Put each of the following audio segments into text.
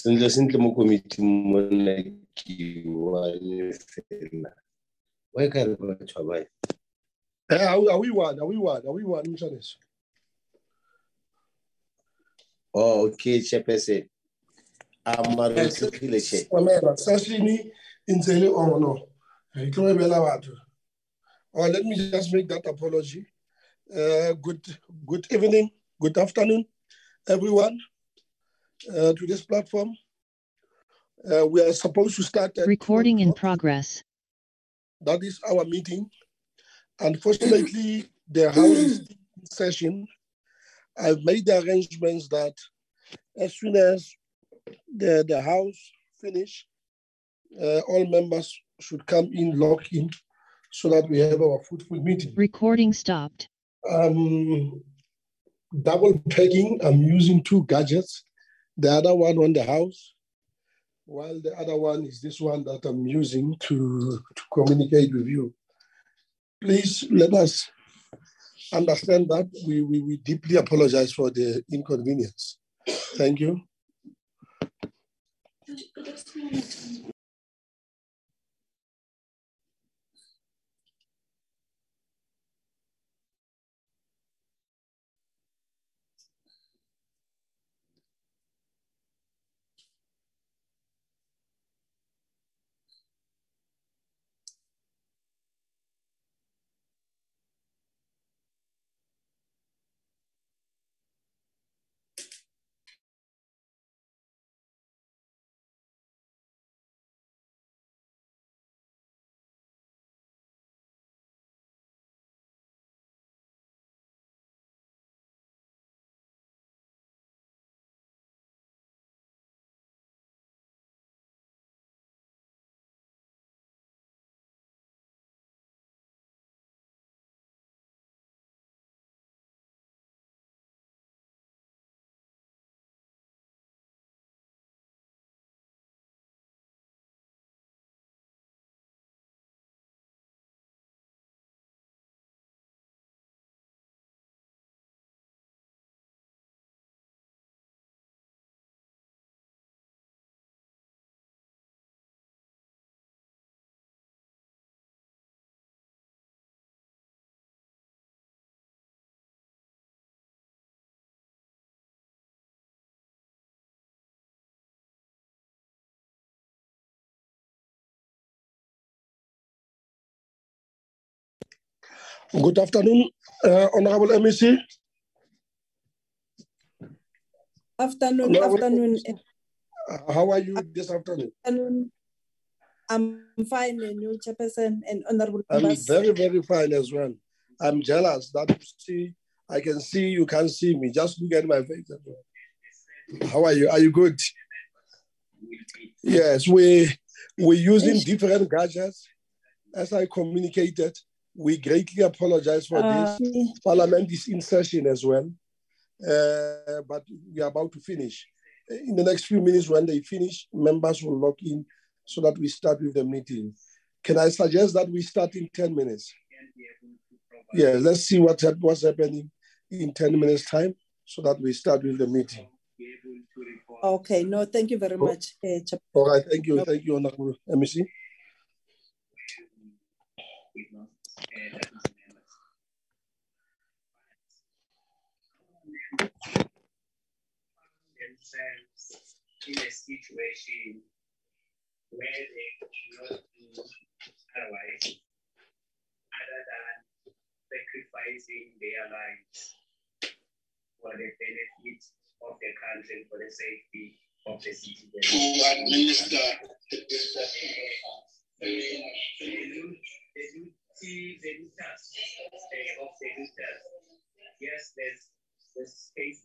Sentle sentle mo committee mona ke one fela. Why ka re batho ba Are we one, Mshaniso? Oh, okay, Chairperson. Session in no. Let me just make that apology. Good evening, good afternoon, everyone, to this platform. We are supposed to start at recording in progress. That is our meeting. Unfortunately, the house is in session. I've made the arrangements that as soon as the house finish, all members should come in, log in, so that we have our fruitful meeting. Recording stopped. Double pegging, I'm using 2 gadgets. The other one on the house, while the other one is this one that I'm using to communicate with you. Please let us understand that we deeply apologize for the inconvenience. Thank you. Good afternoon, Honorable MEC. Afternoon. How are you this afternoon? I'm fine, and you, Chairperson and Honorable I'm members. very, very fine as well. I'm jealous that I can see you can't see me. Just look at my face as well. How are you? Are you good? Yes, we're using different gadgets. As I communicated, we greatly apologize for this. Parliament is in session as well, but we are about to finish. In the next few minutes, when they finish, members will log in so that we start with the meeting. Can I suggest that we start in 10 minutes? Yeah, let's see what's happening in 10 minutes time so that we start with the meeting. Okay, no, thank you very much. All right, thank you. Thank you, Honorable MEC. Themselves in a situation where they cannot do otherwise, other than sacrificing their lives for the benefit of the country, for the safety of the citizens. To administer the task of the looters. Yes, there's space.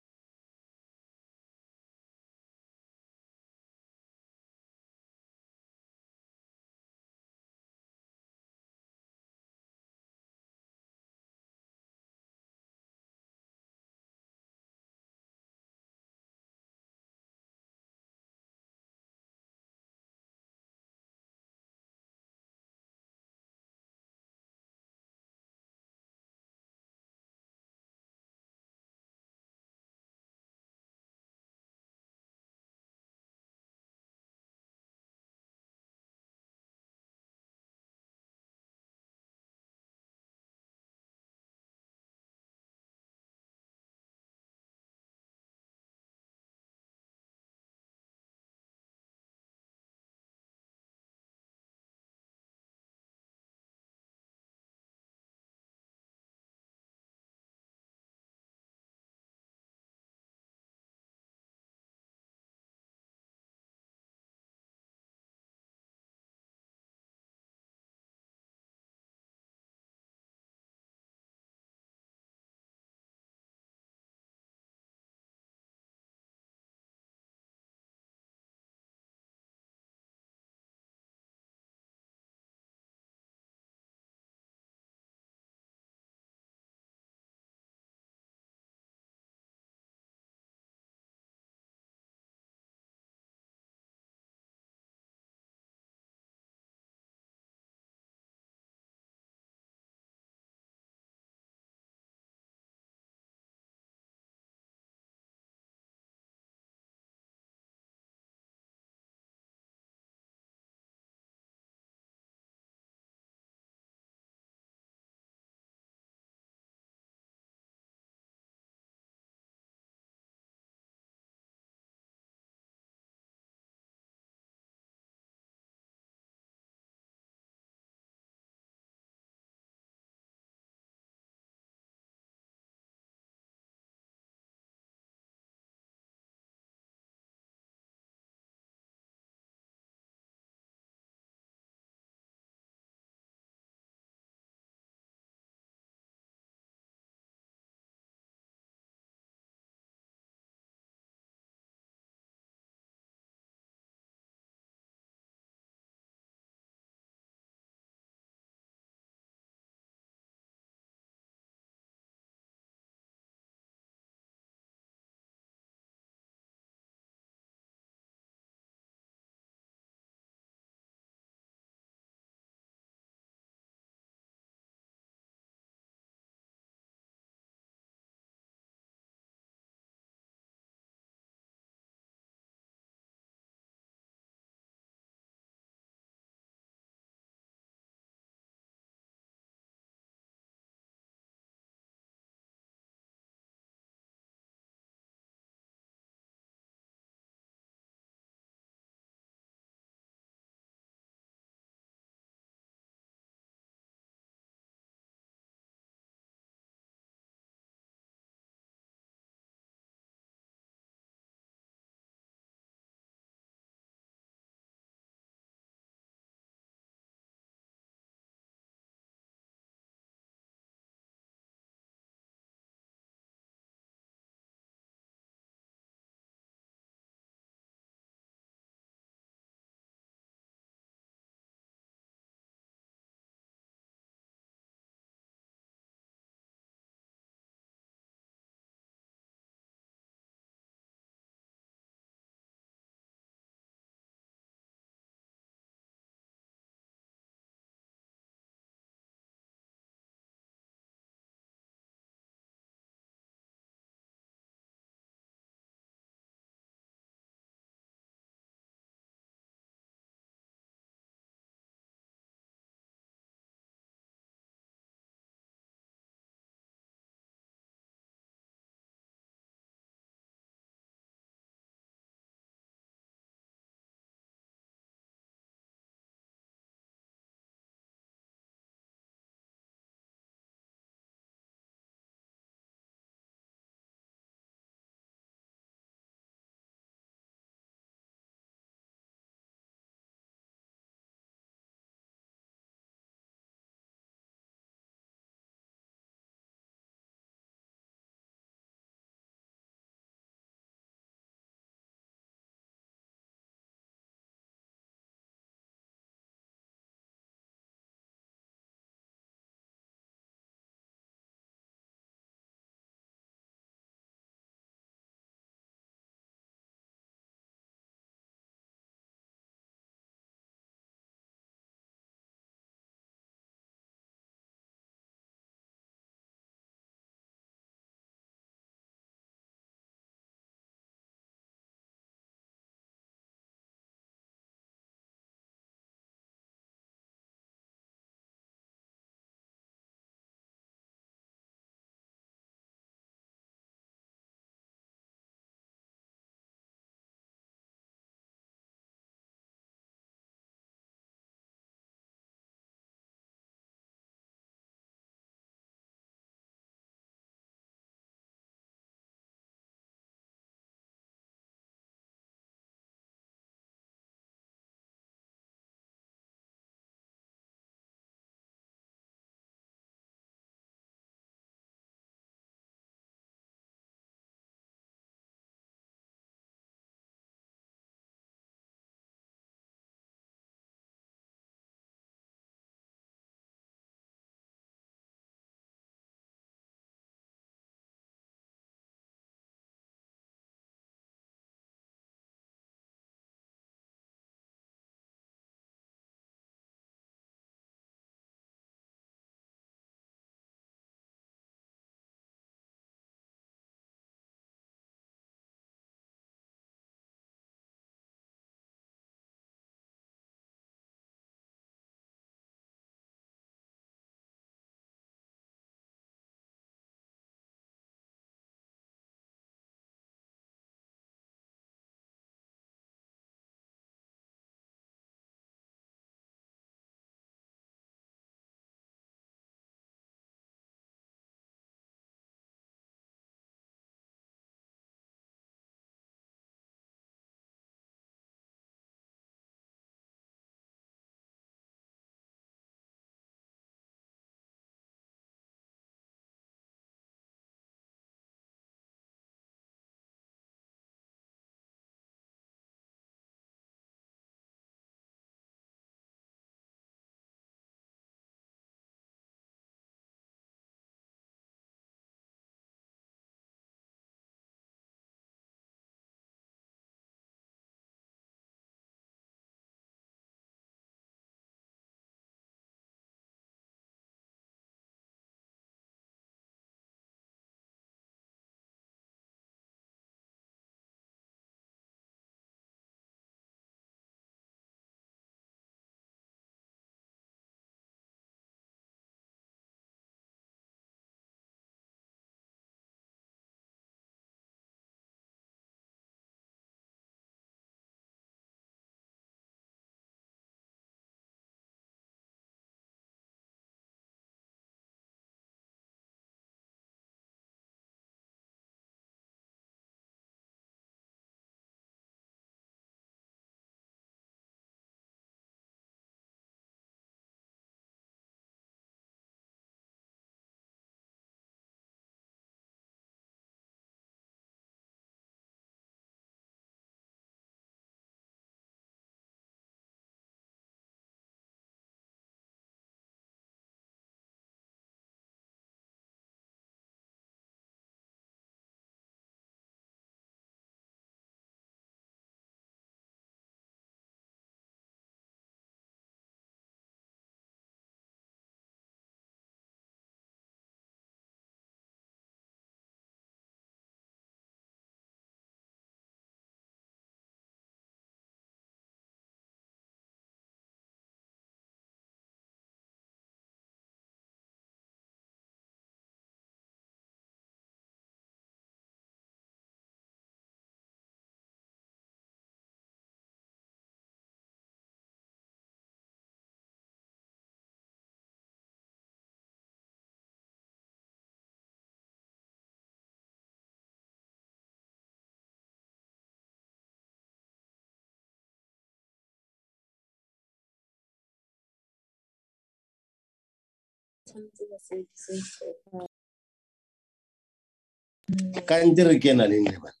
Kan dire ke na le nne bana.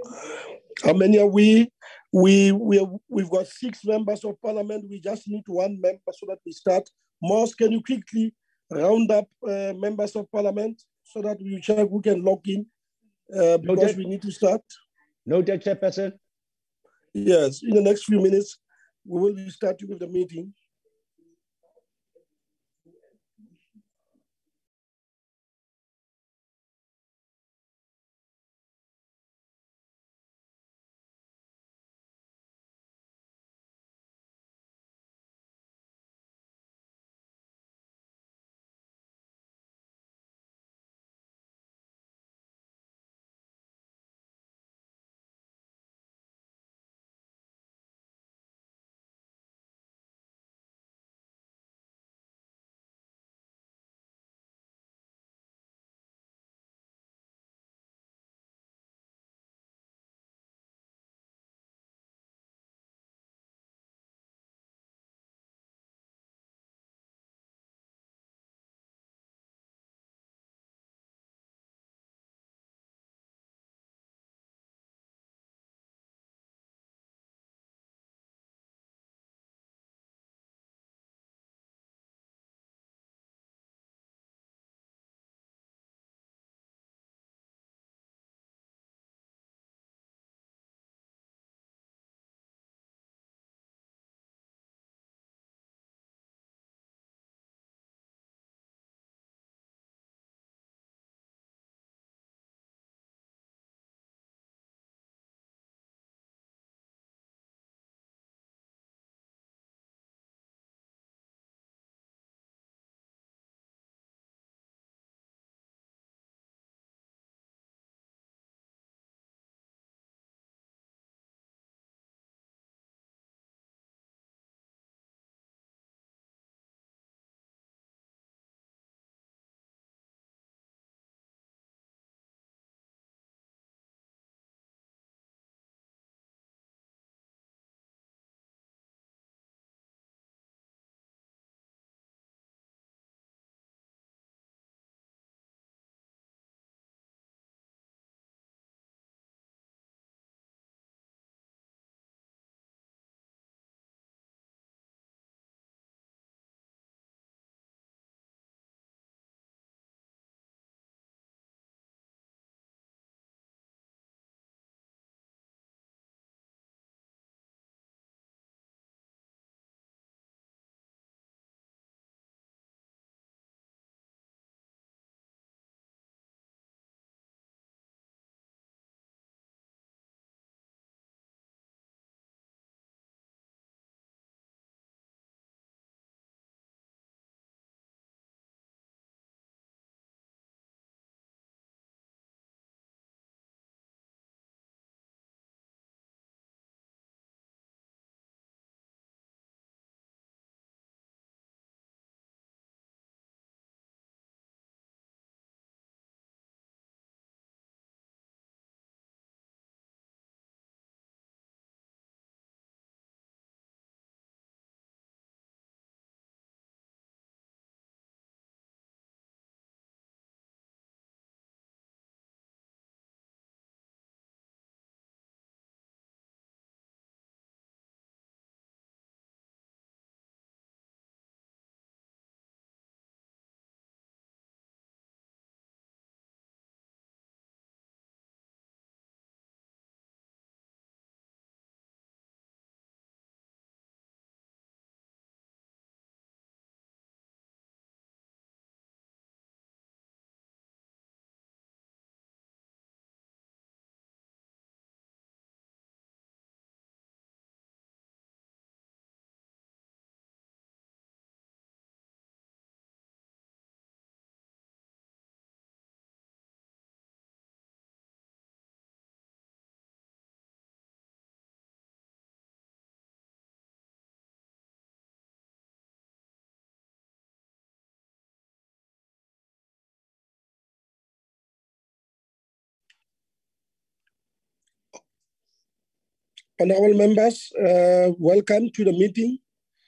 How many are we? We've got 6 members of parliament. We just need 1 member so that we start. Moss, can you quickly round up members of parliament so that we check who can log in because we need to start? Noted, Chairperson. Yes, in the next few minutes, we will be starting with the meeting. Honorable members, welcome to the meeting.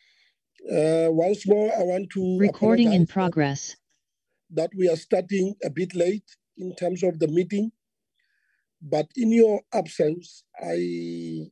Once more, I want to Recording in apologize progress. that we are starting a bit late in terms of the meeting. But in your absence, I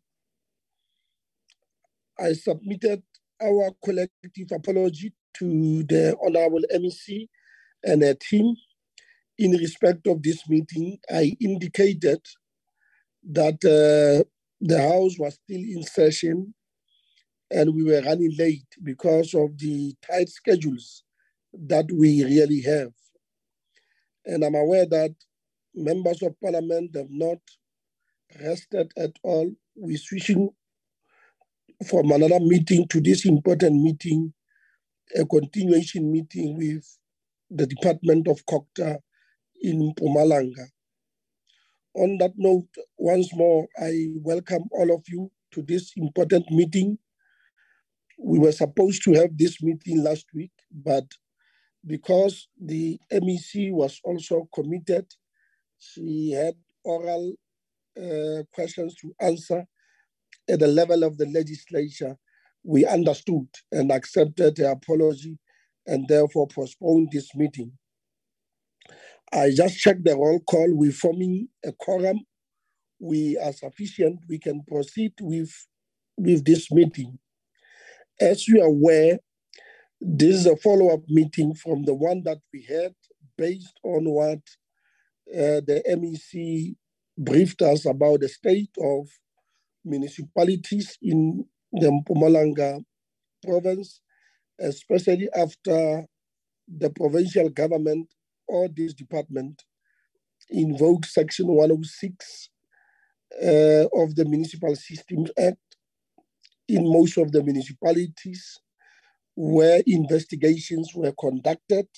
submitted our collective apology to the Honorable MEC and her team. In respect of this meeting, I indicated that the House was still in session and we were running late because of the tight schedules that we really have. And I'm aware that members of Parliament have not rested at all. We're switching from another meeting to this important meeting, a continuation meeting with the Department of COGTA in Mpumalanga. On that note, once more, I welcome all of you to this important meeting. We were supposed to have this meeting last week, but because the MEC was also committed, she had oral questions to answer at the level of the legislature. We understood and accepted her apology and therefore postponed this meeting. I just checked the roll call. We're forming a quorum. We are sufficient. We can proceed with this meeting. As you are aware, this is a follow-up meeting from the one that we had based on what the MEC briefed us about the state of municipalities in the Mpumalanga province, especially after the provincial government or this department invoked Section 106 of the Municipal Systems Act in most of the municipalities where investigations were conducted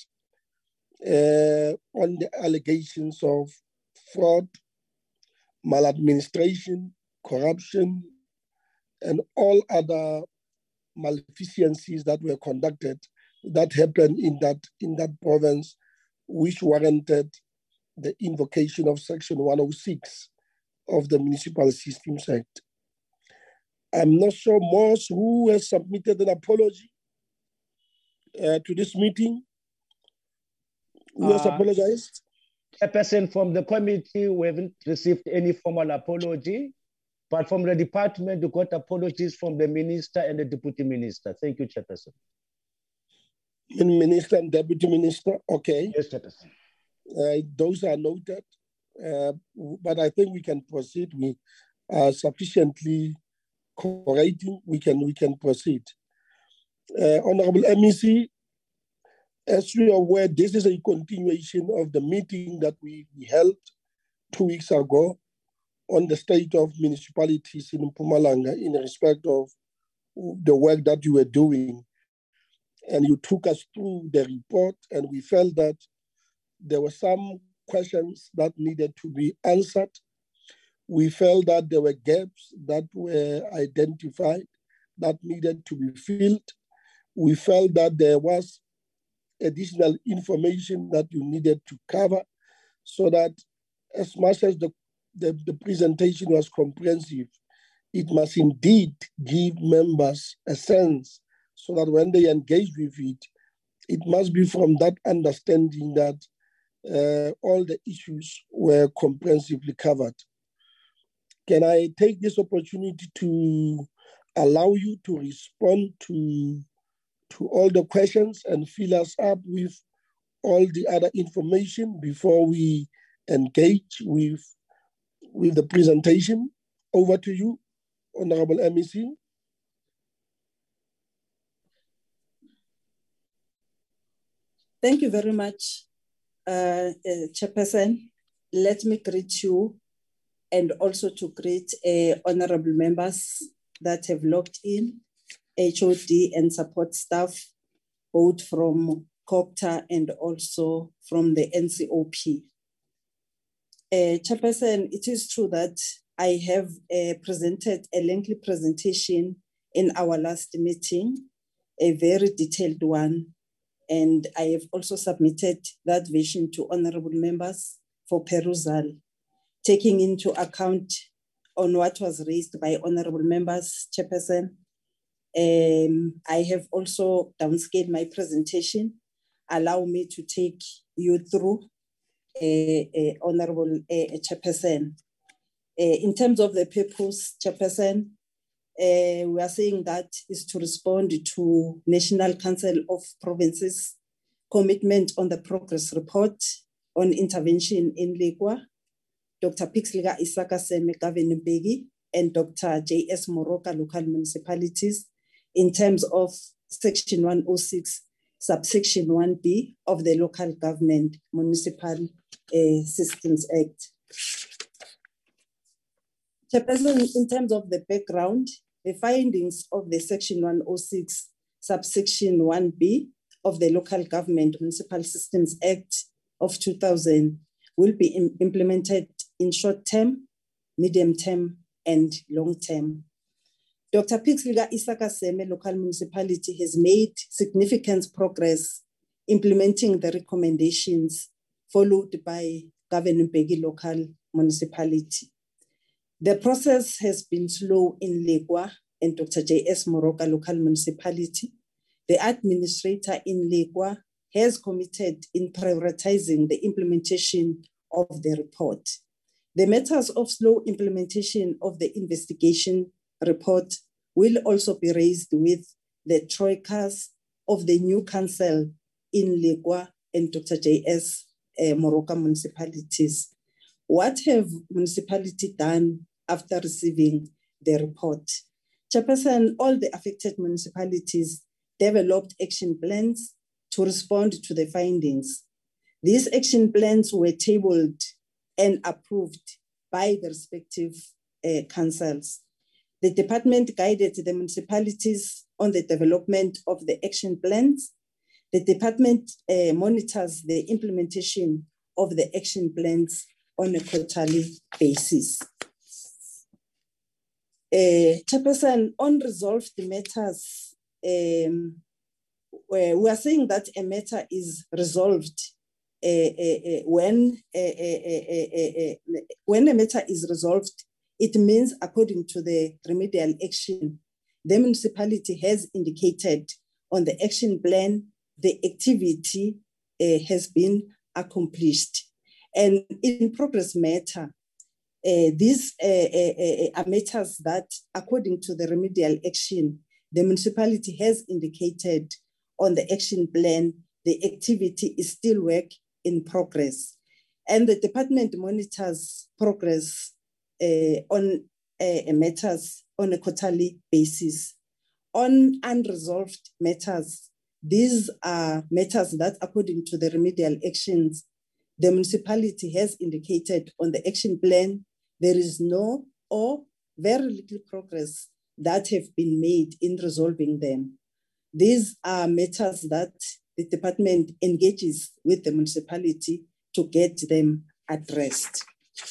on the allegations of fraud, maladministration, corruption, and all other maleficencies that were conducted that happened in that province, which warranted the invocation of Section 106 of the Municipal Systems Act. I'm not sure, Morse, who has submitted an apology to this meeting. Who has apologized? A person from the committee, we haven't received any formal apology, but from the department, we got apologies from the minister and the deputy minister. Thank you, Chairperson. Minister and deputy minister, okay. Yes, Chairperson. Those are noted, but I think we can proceed. We are sufficiently cooperating. We can proceed. Honorable MEC, as you are aware, this is a continuation of the meeting that we held 2 weeks ago on the state of municipalities in Mpumalanga in respect of the work that you were doing. And you took us through the report, and we felt that there were some questions that needed to be answered. We felt that there were gaps that were identified that needed to be filled. We felt that there was additional information that you needed to cover, so that as much as the presentation was comprehensive, it must indeed give members a sense, so that when they engage with it, it must be from that understanding that all the issues were comprehensively covered. Can I take this opportunity to allow you to respond to all the questions and fill us up with all the other information before we engage with the presentation? Over to you, Honorable MEC. Thank you very much, Chairperson. Let me greet you and also to greet honorable members that have logged in, HOD and support staff, both from COGTA and also from the NCOP. Chairperson, it is true that I have presented a lengthy presentation in our last meeting, a very detailed one, and I have also submitted that version to honorable members for perusal, taking into account on what was raised by honorable members, Chairperson. I have also downscaled my presentation. Allow me to take you through, Honorable Chairperson. In terms of the purpose, Chairperson, we are saying that is to respond to National Council of Provinces commitment on the progress report on intervention in Lekwa, Dr. Pixlika Isaka Seme Gavin Mbeki, and Dr. J.S. Moroka local municipalities in terms of Section 106, subsection 1B of the Local Government Municipal Systems Act. Chairperson, in terms of the background, the findings of the Section 106, subsection 1B of the Local Government Municipal Systems Act of 2000 will be implemented in short term, medium term, and long term. Dr. Pixlika Isaka Seme local municipality has made significant progress implementing the recommendations followed by Gavin Mbeki local municipality. The process has been slow in Lekwa and Dr. J.S. Moroka local municipality. The administrator in Lekwa has committed in prioritizing the implementation of the report. The matters of slow implementation of the investigation report will also be raised with the troikas of the new council in Lekwa and Dr. J.S. Moroka municipalities. What have municipalities done after receiving the report? Chairperson, all the affected municipalities developed action plans to respond to the findings. These action plans were tabled and approved by the respective councils. The department guided the municipalities on the development of the action plans. The department monitors the implementation of the action plans on a quarterly basis. Chairperson, unresolved matters, we are saying that a matter is resolved when a matter is resolved. It means, according to the remedial action, the municipality has indicated on the action plan the activity has been accomplished. And in progress matter, these are matters that, according to the remedial action, the municipality has indicated on the action plan the activity is still work in progress. And the department monitors progress on matters on a quarterly basis. On unresolved matters, these are matters that, according to the remedial actions, the municipality has indicated on the action plan there is no or very little progress that have been made in resolving them. These are matters that the department engages with the municipality to get them addressed.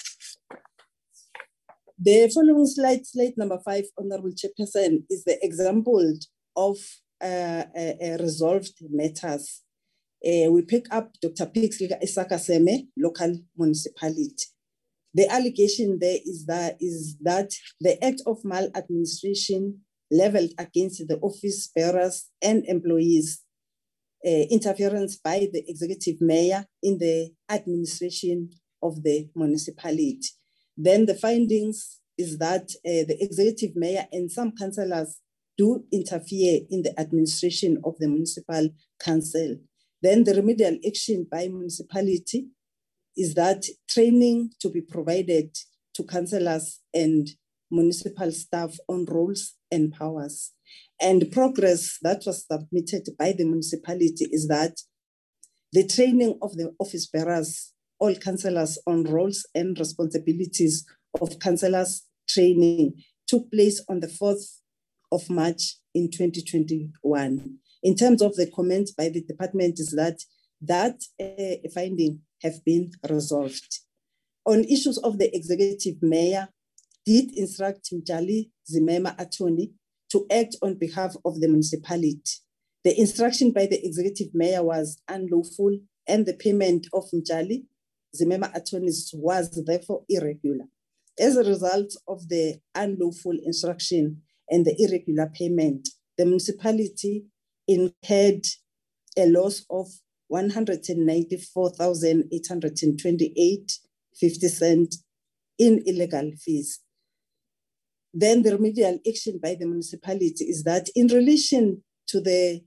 The following slide number 5, Honorable Chairperson, is the example of resolved matters. We pick up Dr. Pixlika Isaka Seme, local municipality. The allegation there is that the act of maladministration leveled against the office bearers and employees, interference by the executive mayor in the administration of the municipality. Then the findings is that the executive mayor and some councillors do interfere in the administration of the municipal council. Then the remedial action by municipality is that training to be provided to councillors and municipal staff on roles and powers. And progress that was submitted by the municipality is that the training of the office bearers, all councillors on roles and responsibilities of councillors training took place on the 4th of March in 2021. In terms of the comments by the department is that finding have been resolved. On issues of the executive mayor, did instruct Mjali Zimema attorney to act on behalf of the municipality. The instruction by the executive mayor was unlawful and the payment of Mjali Zimema attorneys was therefore irregular. As a result of the unlawful instruction and the irregular payment, the municipality incurred a loss of 194,828.50 in illegal fees. Then the remedial action by the municipality is that in relation to the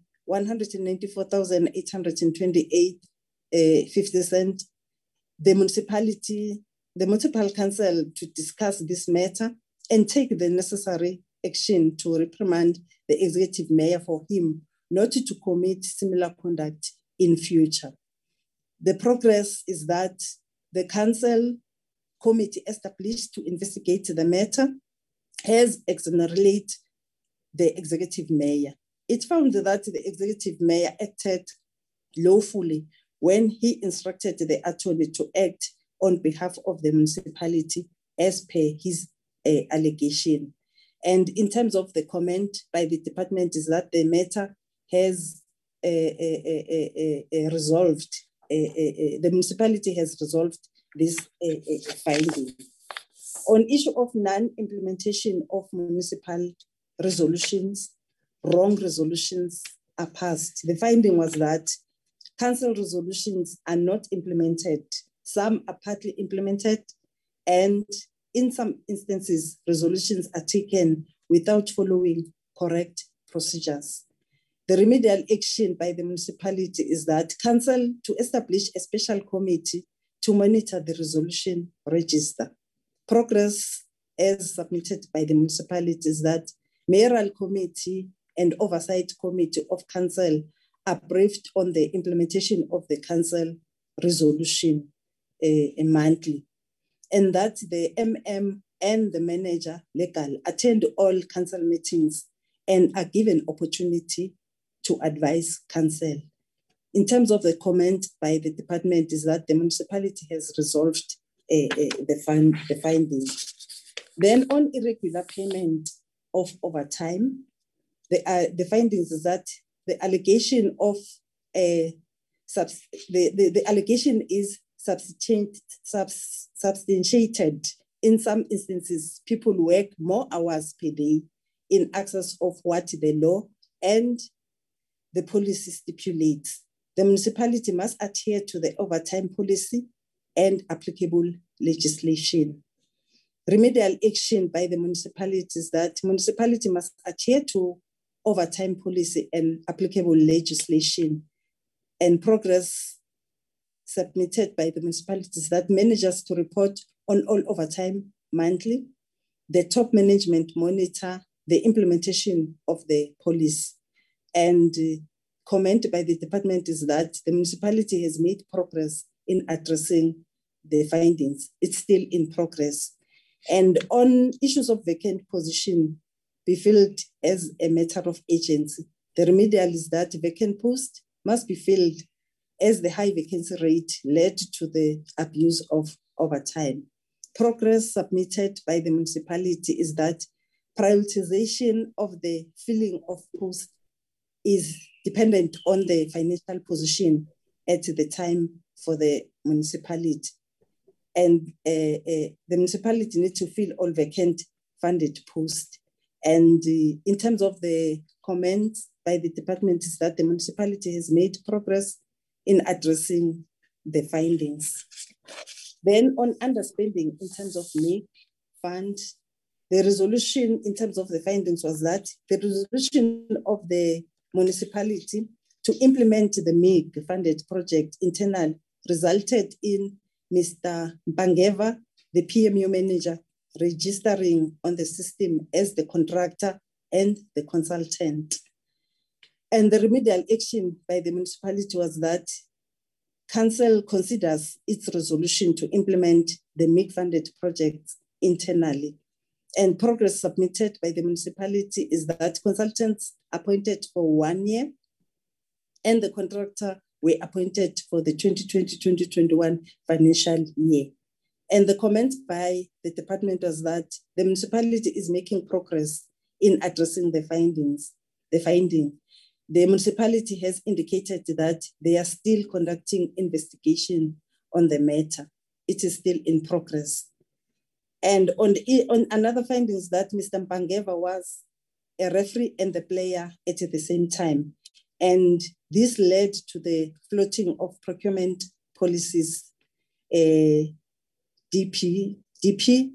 194,828.50 cents, the municipal council to discuss this matter and take the necessary action to reprimand the executive mayor for him not to commit similar conduct in future. The progress is that the council committee established to investigate the matter has exonerated the executive mayor. It found that the executive mayor acted lawfully when he instructed the attorney to act on behalf of the municipality as per his allegation. And in terms of the comment by the department is that the matter has resolved, the municipality has resolved this finding. On issue of non-implementation of municipal resolutions, wrong resolutions are passed. The finding was that council resolutions are not implemented. Some are partly implemented, and in some instances, resolutions are taken without following correct procedures. The remedial action by the municipality is that council to establish a special committee to monitor the resolution register. Progress as submitted by the municipality is that mayoral committee and oversight committee of council are briefed on the implementation of the council resolution monthly, and that the MM and the manager legal attend all council meetings and are given opportunity to advise council. In terms of the comment by the department is that the municipality has resolved the findings. Then on irregular payment of overtime, the findings is that the allegation of the allegation is substantiated. In some instances, people work more hours per day in excess of what the law and the policy stipulates. The municipality must adhere to the overtime policy and applicable legislation. Remedial action by the municipality is that municipality must adhere to overtime policy and applicable legislation. And progress submitted by the municipalities that managers to report on all overtime monthly. The top management monitor the implementation of the policy. And comment by the department is that the municipality has made progress in addressing the findings. It's still in progress. And on issues of vacant position be filled as a matter of agency, the remedial is that vacant post must be filled as the high vacancy rate led to the abuse of overtime. Progress submitted by the municipality is that prioritization of the filling of posts is dependent on the financial position at the time for the municipality. And the municipality needs to fill all vacant funded posts. And in terms of the comments by the department is that the municipality has made progress in addressing the findings. Then on underspending in terms of MIG fund, the resolution in terms of the findings was that the resolution of the municipality to implement the MIG funded project internal resulted in Mr. Mpangeva, the PMU manager, registering on the system as the contractor and the consultant. And the remedial action by the municipality was that council considers its resolution to implement the MIG funded projects internally. And progress submitted by the municipality is that consultants appointed for 1 year and the contractor were appointed for the 2020-2021 financial year. And the comment by the department was that the municipality is making progress in addressing the findings. The municipality has indicated that they are still conducting investigation on the matter. It is still in progress. And on another finding is that Mr. Mpangeva was a referee and the player at the same time. And this led to the floating of procurement policies, DP DP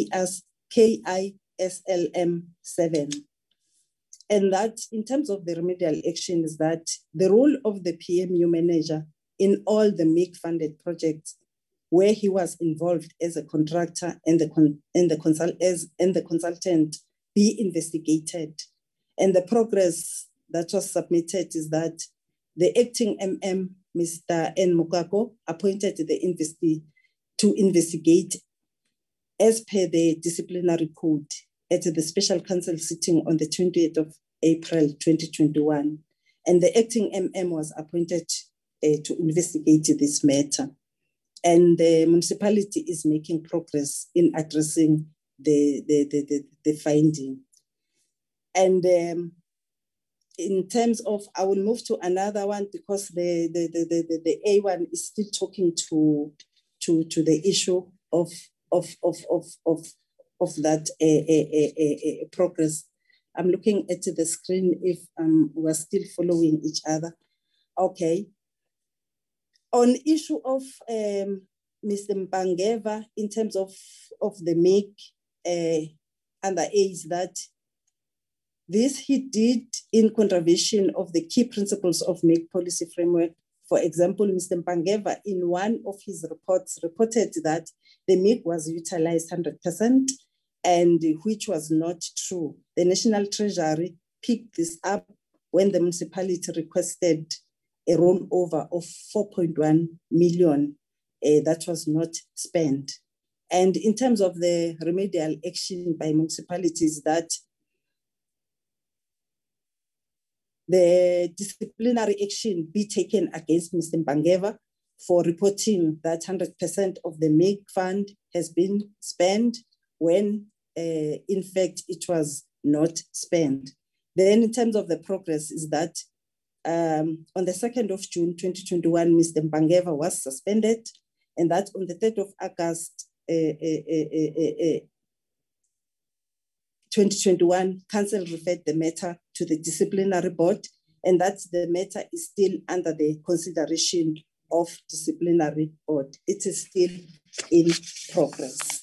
KISLM 7. And that, in terms of the remedial action, is that the role of the PMU manager in all the MIG-funded projects where he was involved as a contractor and the consultant be investigated. And the progress that was submitted is that the acting MM, Mr. N. Mukako, appointed to investigate as per the disciplinary code at the Special Council sitting on the 28th of April 2021. And the acting MM was appointed to investigate this matter. And the municipality is making progress in addressing the finding. And in terms of, I will move to another one because the A1 is still talking to the issue of that progress. I'm looking at the screen if we're still following each other. Okay. On issue of Mr. Mpangeva in terms of the MIG under age, that this he did in contravention of the key principles of MIG policy framework. For example, Mr. Mpangeva in one of his reports reported that the MIG was utilized 100%, and which was not true. The National Treasury picked this up when the municipality requested a rollover of 4.1 million that was not spent. And in terms of the remedial action by municipalities, that the disciplinary action be taken against Mr. Mpangeva for reporting that 100% of the MIG fund has been spent when in fact it was not spent. Then in terms of the progress is that on the 2nd of June 2021, Mr. Mpangeva was suspended, and that on the 3rd of August 2021, Council referred the matter to the disciplinary board, and that the matter is still under the consideration of disciplinary board. It is still in progress.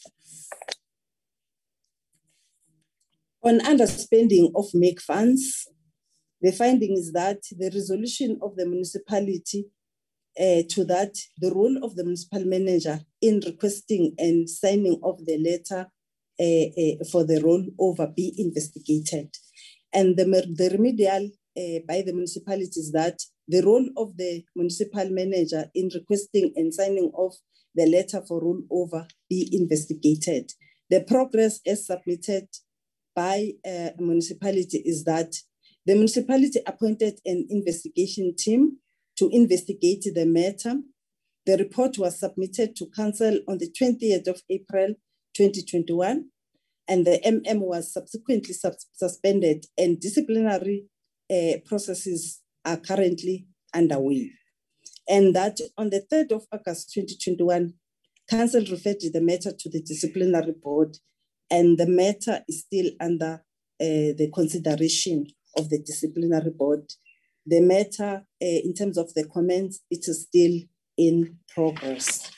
On underspending of MIG funds, the finding is that the resolution of the municipality to that, the role of the municipal manager in requesting and signing of the letter for the rollover be investigated. And the remedial by the municipality is that the role of the municipal manager in requesting and signing of the letter for rollover be investigated. The progress as submitted by a municipality is that the municipality appointed an investigation team to investigate the matter. The report was submitted to council on the 20th of April 2021, and the MM was subsequently suspended, and disciplinary processes are currently underway. And that on the 3rd of August 2021, council referred the matter to the disciplinary board, and the matter is still under the consideration of the disciplinary board. The matter, in terms of the comments, it is still in progress.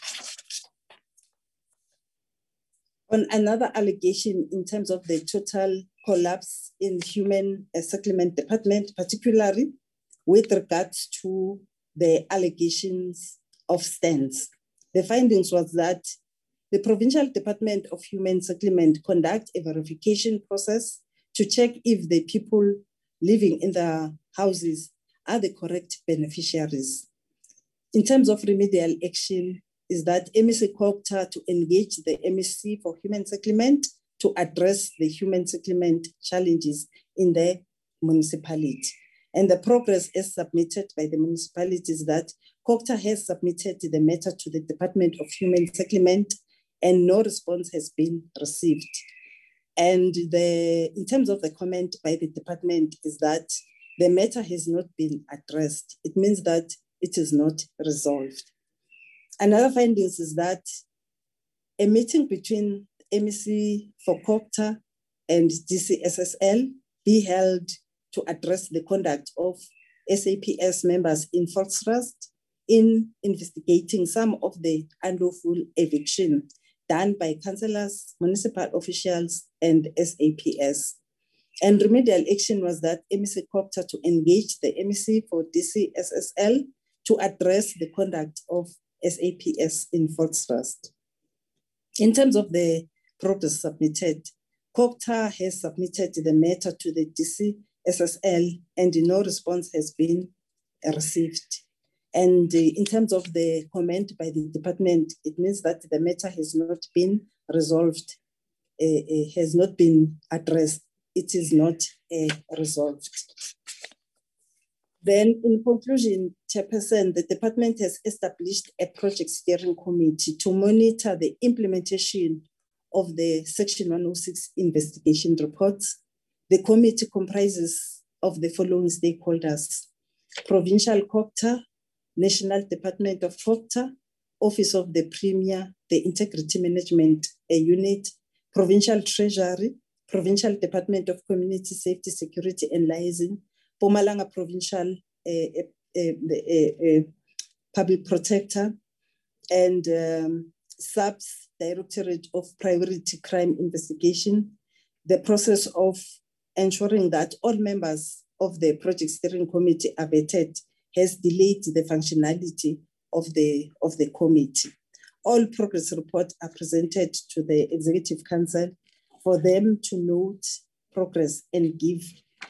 On another allegation in terms of the total collapse in human settlement department, particularly with regards to the allegations of stands. The findings was that the Provincial Department of Human Settlement conduct a verification process to check if the people living in the houses are the correct beneficiaries. In terms of remedial action, is that MEC COGTA to engage the MEC for Human Settlement to address the human settlement challenges in the municipality. And the progress is submitted by the municipality is that COGTA has submitted the matter to the Department of Human Settlement, and no response has been received. And in terms of the comment by the department is that the matter has not been addressed. It means that it is not resolved. Another findings is that a meeting between MEC for COGTA and DCSSL be held to address the conduct of SAPS members in Volksrust in investigating some of the unlawful eviction done by councillors, municipal officials, and SAPS. And remedial action was that MEC COGTA to engage the MEC for DCSSL to address the conduct of SAPS in Volksrust. In terms of the progress submitted, COGTA has submitted the matter to the DCSSL and no response has been received. And in terms of the comment by the department, it means that the matter has not been resolved, has not been addressed. It is not resolved. Then in conclusion, Chairperson, the department has established a project steering committee to monitor the implementation of the Section 106 investigation reports. The committee comprises of the following stakeholders: Provincial COGTA, National Department of COGTA, Office of the Premier, the Integrity Management Unit, Provincial Treasury, Provincial Department of Community Safety, Security and Liaison, Mpumalanga Provincial Public Protector, and SAPS, Directorate of Priority Crime Investigation. The process of ensuring that all members of the Project Steering Committee are vetted has delayed the functionality of the committee. All progress reports are presented to the Executive Council for them to note progress and give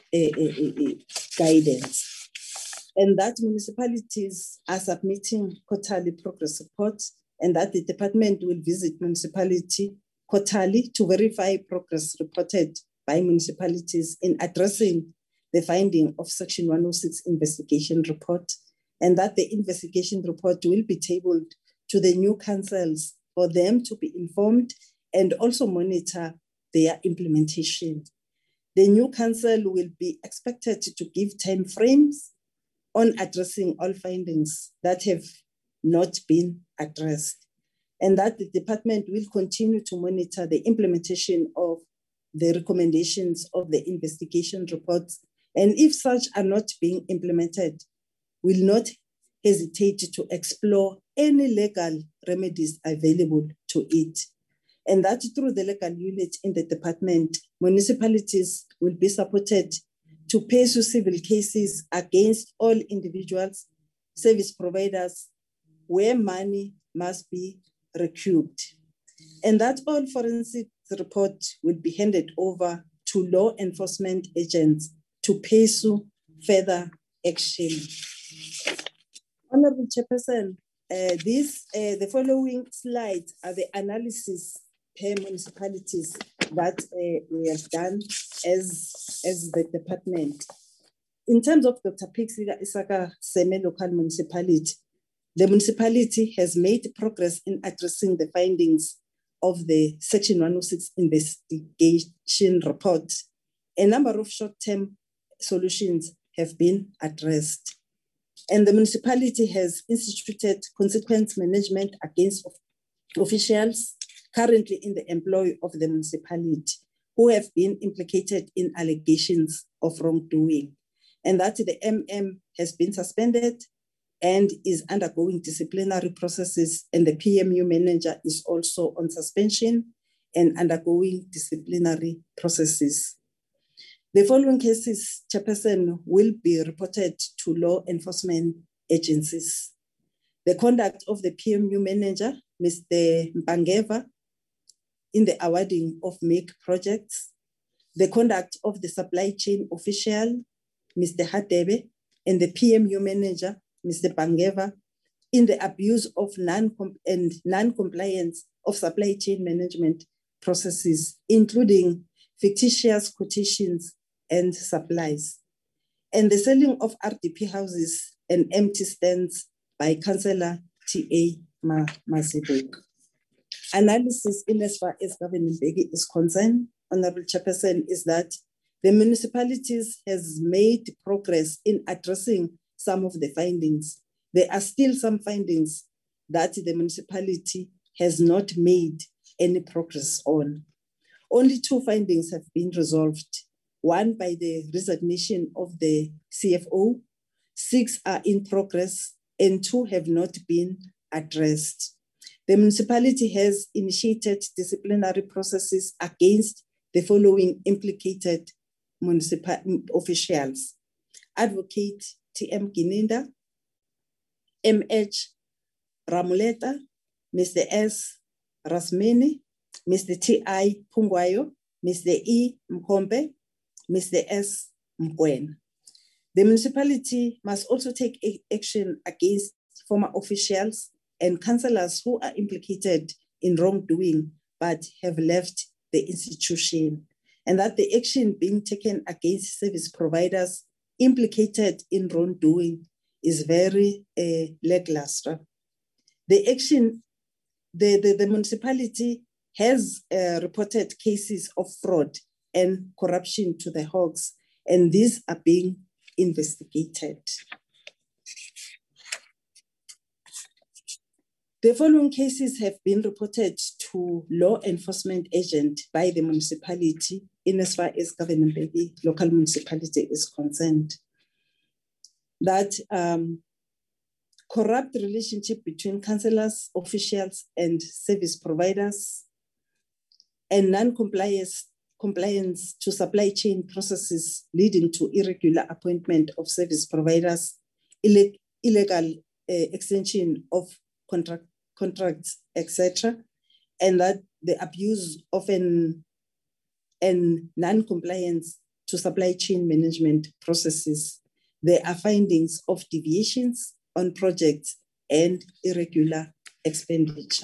guidance. And that municipalities are submitting quarterly progress reports, and that the department will visit municipality quarterly to verify progress reported by municipalities in addressing the finding of Section 106 investigation report, and that the investigation report will be tabled to the new councils for them to be informed and also monitor their implementation. The new council will be expected to give time frames on addressing all findings that have not been addressed, and that the department will continue to monitor the implementation of the recommendations of the investigation reports, and if such are not being implemented, will not hesitate to explore any legal remedies available to it. And that through the legal unit in the department, municipalities will be supported to pursue civil cases against all individuals, service providers, where money must be recouped. And that all forensic report will be handed over to law enforcement agents to pursue further action. Honorable Chairperson, the following slides are the analysis per municipalities that we have done as the department. In terms of Dr. Pixiga Isaka Seme local municipality, the municipality has made progress in addressing the findings of the Section 106 investigation report. A number of short-term solutions have been addressed. And the municipality has instituted consequence management against officials currently in the employ of the municipality who have been implicated in allegations of wrongdoing. And that the MM has been suspended and is undergoing disciplinary processes, and the PMU manager is also on suspension and undergoing disciplinary processes. The following cases, Chairperson, will be reported to law enforcement agencies. The conduct of the PMU manager, Mr. Mpangeva, in the awarding of MAKE projects, the conduct of the supply chain official, Mr. Hadebe, and the PMU manager, Mr. Mpangeva, in the abuse of non-compliance of supply chain management processes, including fictitious quotations and supplies, and the selling of RDP houses and empty stands by Councillor T.A. Masibek. Analysis in as far as Governor Mbeki is concerned, Honorable Chairperson, is that the municipalities has made progress in addressing some of the findings. There are still some findings that the municipality has not made any progress on. Only 2 findings have been resolved. One by the resignation of the CFO, 6 are in progress, and 2 have not been addressed. The municipality has initiated disciplinary processes against the following implicated municipal officials: Advocate T.M. Gininda, M.H. Ramuleta, Mr. S. Rasmini, Mr. T.I. Pungwayo, Mr. E. Mkombe, Mr. S. Mkwen. The municipality must also take action against former officials and councillors who are implicated in wrongdoing but have left the institution, and that the action being taken against service providers implicated in wrongdoing is very lackluster. The action, the municipality has reported cases of fraud and corruption to the Hawks, and these are being investigated. The following cases have been reported to law enforcement agent by the municipality in as far as Governing Mbeki local municipality is concerned. That corrupt relationship between councillors, officials, and service providers, and non-compliance to supply chain processes leading to irregular appointment of service providers, illegal extension of contracts, etc., and that the abuse of and non-compliance to supply chain management processes. There are findings of deviations on projects and irregular expenditure.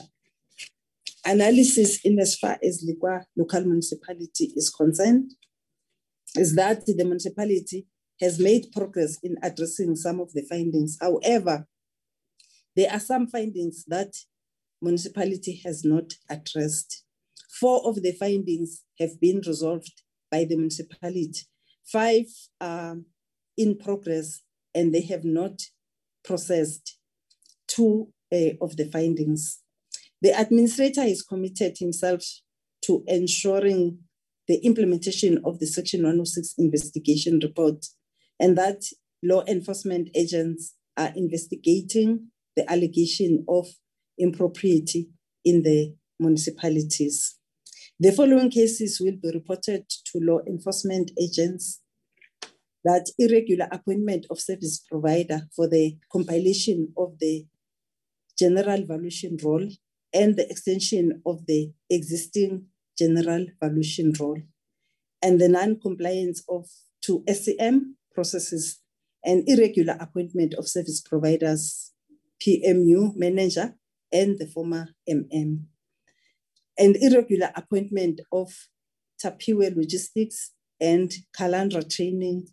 Analysis in as far as Lekwa local municipality is concerned is that the municipality has made progress in addressing some of the findings. However, there are some findings that municipality has not addressed. 4 of the findings have been resolved by the municipality. 5 are in progress and they have not processed 2 of the findings. The administrator is committed himself to ensuring the implementation of the Section 106 investigation report, and that law enforcement agents are investigating the allegation of impropriety in the municipalities. The following cases will be reported to law enforcement agents: that irregular appointment of service provider for the compilation of the general valuation role and the extension of the existing general valuation role, and the non-compliance to SCM processes and irregular appointment of service providers, PMU manager and the former MM, and irregular appointment of Tapiwe Logistics and Kalandra Trading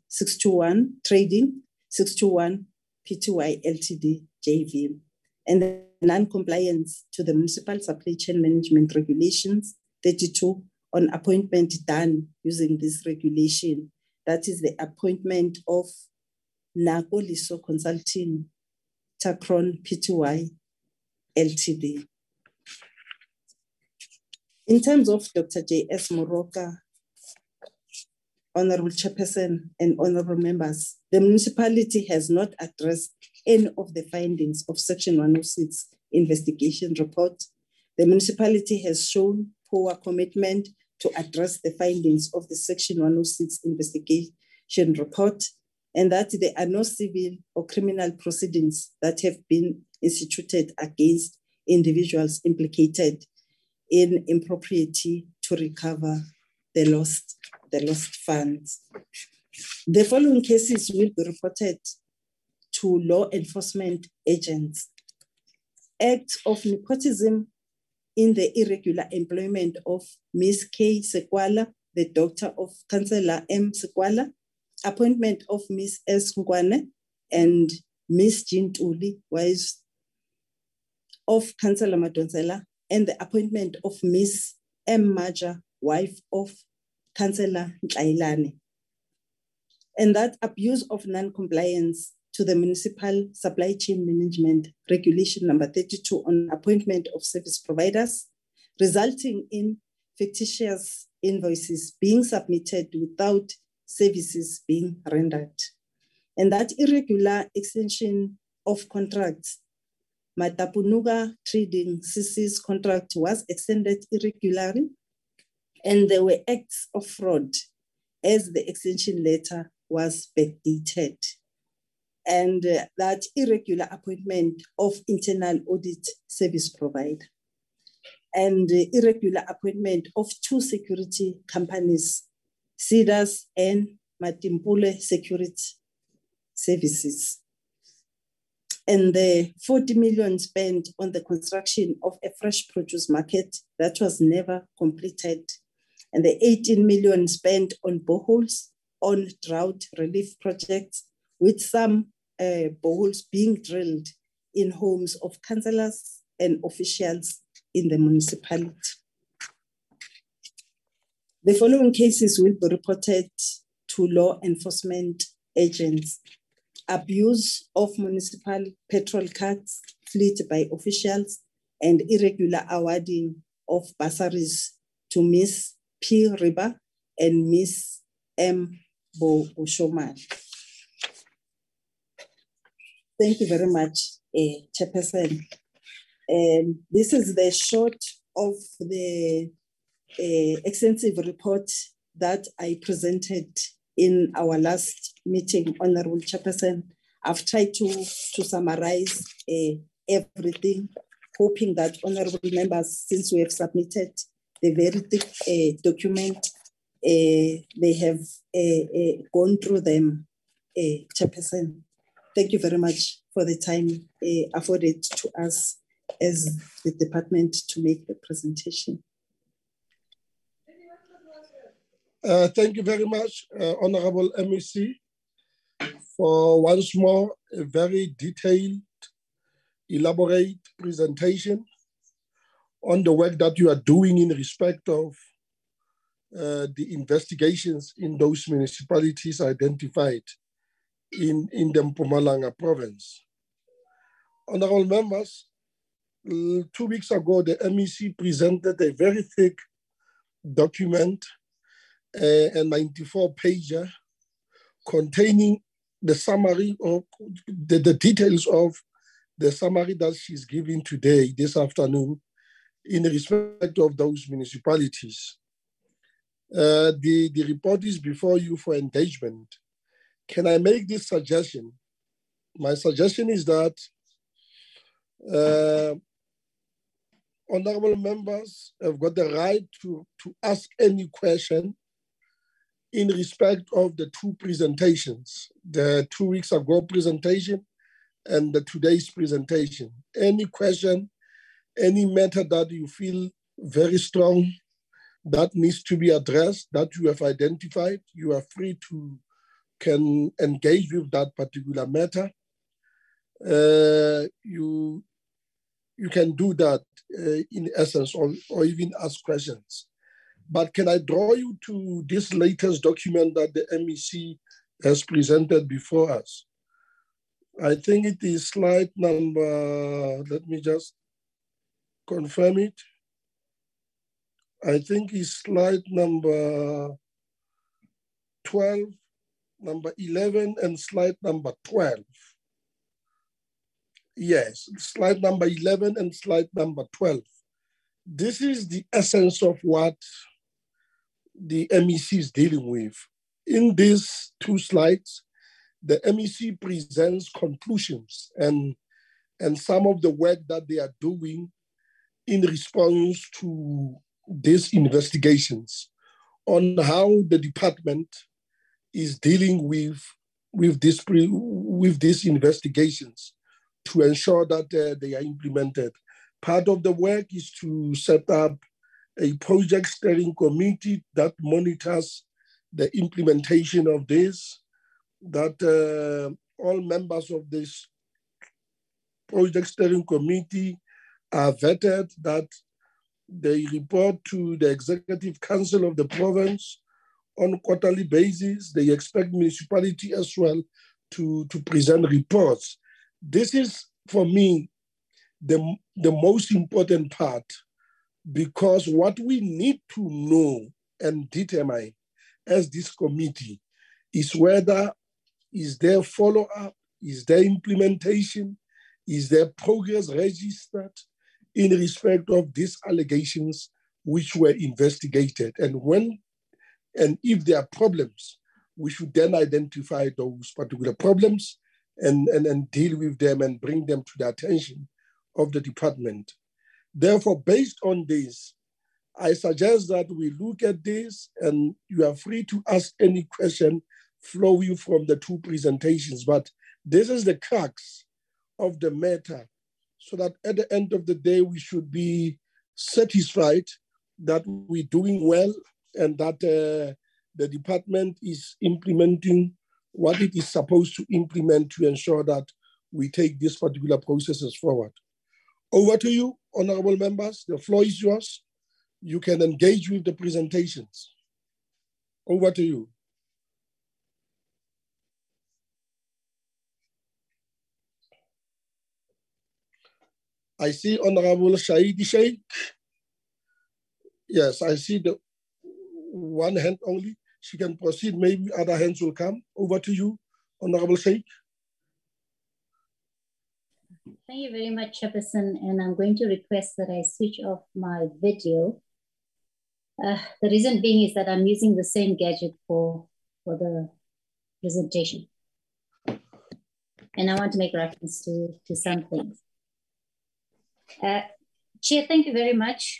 621 Pty Ltd JV, and the non-compliance to the Municipal Supply Chain Management Regulations 32 on appointment done using this regulation. That is the appointment of Nakoliso Consulting Takron Pty Ltd. In terms of Dr. J.S. Moroka, Honorable Chairperson and Honorable Members, the municipality has not addressed any of the findings of Section 106 investigation report. The municipality has shown poor commitment to address the findings of the Section 106 investigation report, and that there are no civil or criminal proceedings that have been instituted against individuals implicated in impropriety to recover the lost funds. The following cases will be reported to law enforcement agents: Act of nepotism in the irregular employment of Ms. K. Sekwala, the daughter of Councillor M. Sekwala, appointment of Ms. S. Ngwane and Ms. Jean Tuli, wives of Councillor Madonsela, and the appointment of Ms. M. Maja, wife of Councillor Ntailane. And that abuse of non-compliance to the Municipal Supply Chain Management Regulation number 32 on appointment of service providers, resulting in fictitious invoices being submitted without services being rendered. And that irregular extension of contracts Matapunuga Trading CC's contract was extended irregularly, and there were acts of fraud as the extension letter was backdated. And that irregular appointment of internal audit service provider and irregular appointment of 2 security companies, Cedars and Matimpule Security Services. And the 40 million spent on the construction of a fresh produce market that was never completed. And the 18 million spent on boreholes, on drought relief projects, with some boreholes being drilled in homes of councillors and officials in the municipality. The following cases will be reported to law enforcement agents: abuse of municipal petrol cards, fleet by officials, and irregular awarding of bursaries to Miss P. Riba and Miss M. Boshoman. Thank you very much, Chairperson. This is the short of the extensive report that I presented in our last meeting, Honorable Chairperson. I've tried to summarize everything, hoping that honorable members, since we have submitted the very thick document, they have gone through them, Chairperson. Thank you very much for the time afforded to us as the department to make the presentation. Thank you very much, Honorable MEC, for once more a very detailed, elaborate presentation on the work that you are doing in respect of the investigations in those municipalities identified in the Mpumalanga province. Honorable members, 2 weeks ago, the MEC presented a very thick document, a 94-pager, containing the summary of the details of the summary that she's giving today, this afternoon, in respect of those municipalities. The report is before you for engagement. Can I make this suggestion? My suggestion is that honorable members have got the right to ask any question in respect of the 2 presentations, the 2 weeks ago presentation and the today's presentation. Any question, any matter that you feel very strong that needs to be addressed, that you have identified, you are free to can engage with that particular matter. You can do that in essence, or even ask questions. But can I draw you to this latest document that the MEC has presented before us? I think it is slide number, let me just confirm it. I think it's slide number 12, number 11, and slide number 12. Yes, slide number 11 and slide number 12. This is the essence of what the MEC is dealing with. In these 2 slides, the MEC presents conclusions and some of the work that they are doing in response to these investigations on how the department is dealing with these investigations to ensure that they are implemented. Part of the work is to set up a project steering committee that monitors the implementation of this, that all members of this project steering committee are vetted, that they report to the Executive Council of the province on a quarterly basis. They expect municipality as well to present reports. This is, for me, the most important part, because what we need to know and determine as this committee is whether is there follow-up, is there implementation, Is there progress registered in respect of these allegations which were investigated? And when and if there are problems, we should then identify those particular problems and deal with them and bring them to the attention of the department. Therefore, based on this, I suggest that we look at this, and you are free to ask any question flowing from the two presentations, but this is the crux of the matter, so that at the end of the day, we should be satisfied that we're doing well and that the department is implementing what it is supposed to implement to ensure that we take these particular processes forward. Over to you, honorable members. The floor is yours. You can engage with the presentations. Over to you. I see Honorable Shaidi Sheikh. Yes, I see the one hand only. She can proceed, maybe other hands will come. Over to you, Honorable Sheikh. Thank you very much, Chairperson, and I'm going to request that I switch off my video. The reason being is that I'm using the same gadget for the presentation. And I want to make reference to some things. Chair, thank you very much.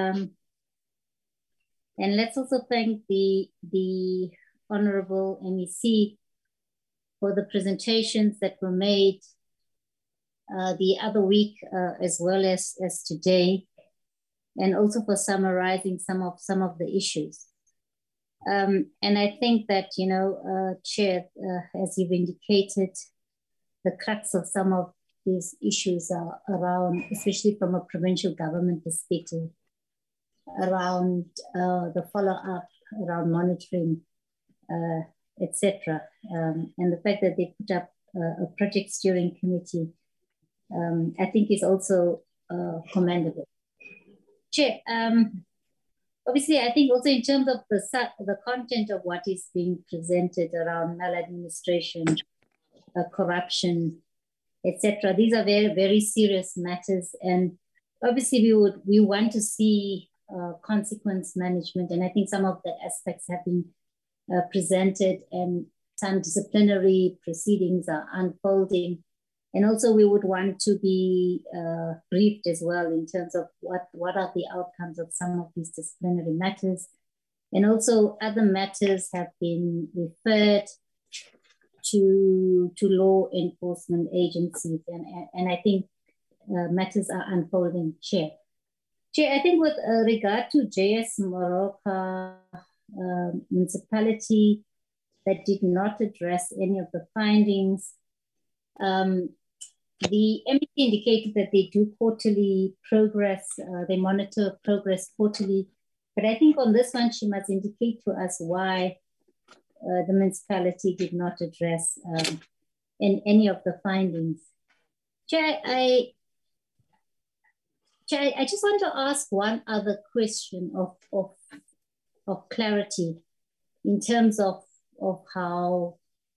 And let's also thank the Honorable MEC for the presentations that were made the other week as well as today, and also for summarizing some of the issues. And I think that, you know, Chair, as you've indicated, the crux of some of these issues are around, especially from a provincial government perspective, around the follow-up, around monitoring, etc. And the fact that they put up a project steering committee, I think is also commendable. Chair, obviously, I think also in terms of the content of what is being presented around maladministration, corruption, etc. These are very, very serious matters, and obviously we want to see consequence management, and I think some of the aspects have been presented, and some disciplinary proceedings are unfolding, and also we would want to be briefed as well in terms of what are the outcomes of some of these disciplinary matters, and also other matters have been referred to law enforcement agencies, and I think matters are unfolding. Chair, I think with regard to JS Moroka municipality that did not address any of the findings, the MEC indicated that they do quarterly progress, they monitor progress quarterly, but I think on this one she must indicate to us why the municipality did not address in any of the findings. Chair, I just want to ask one other question of clarity in terms of how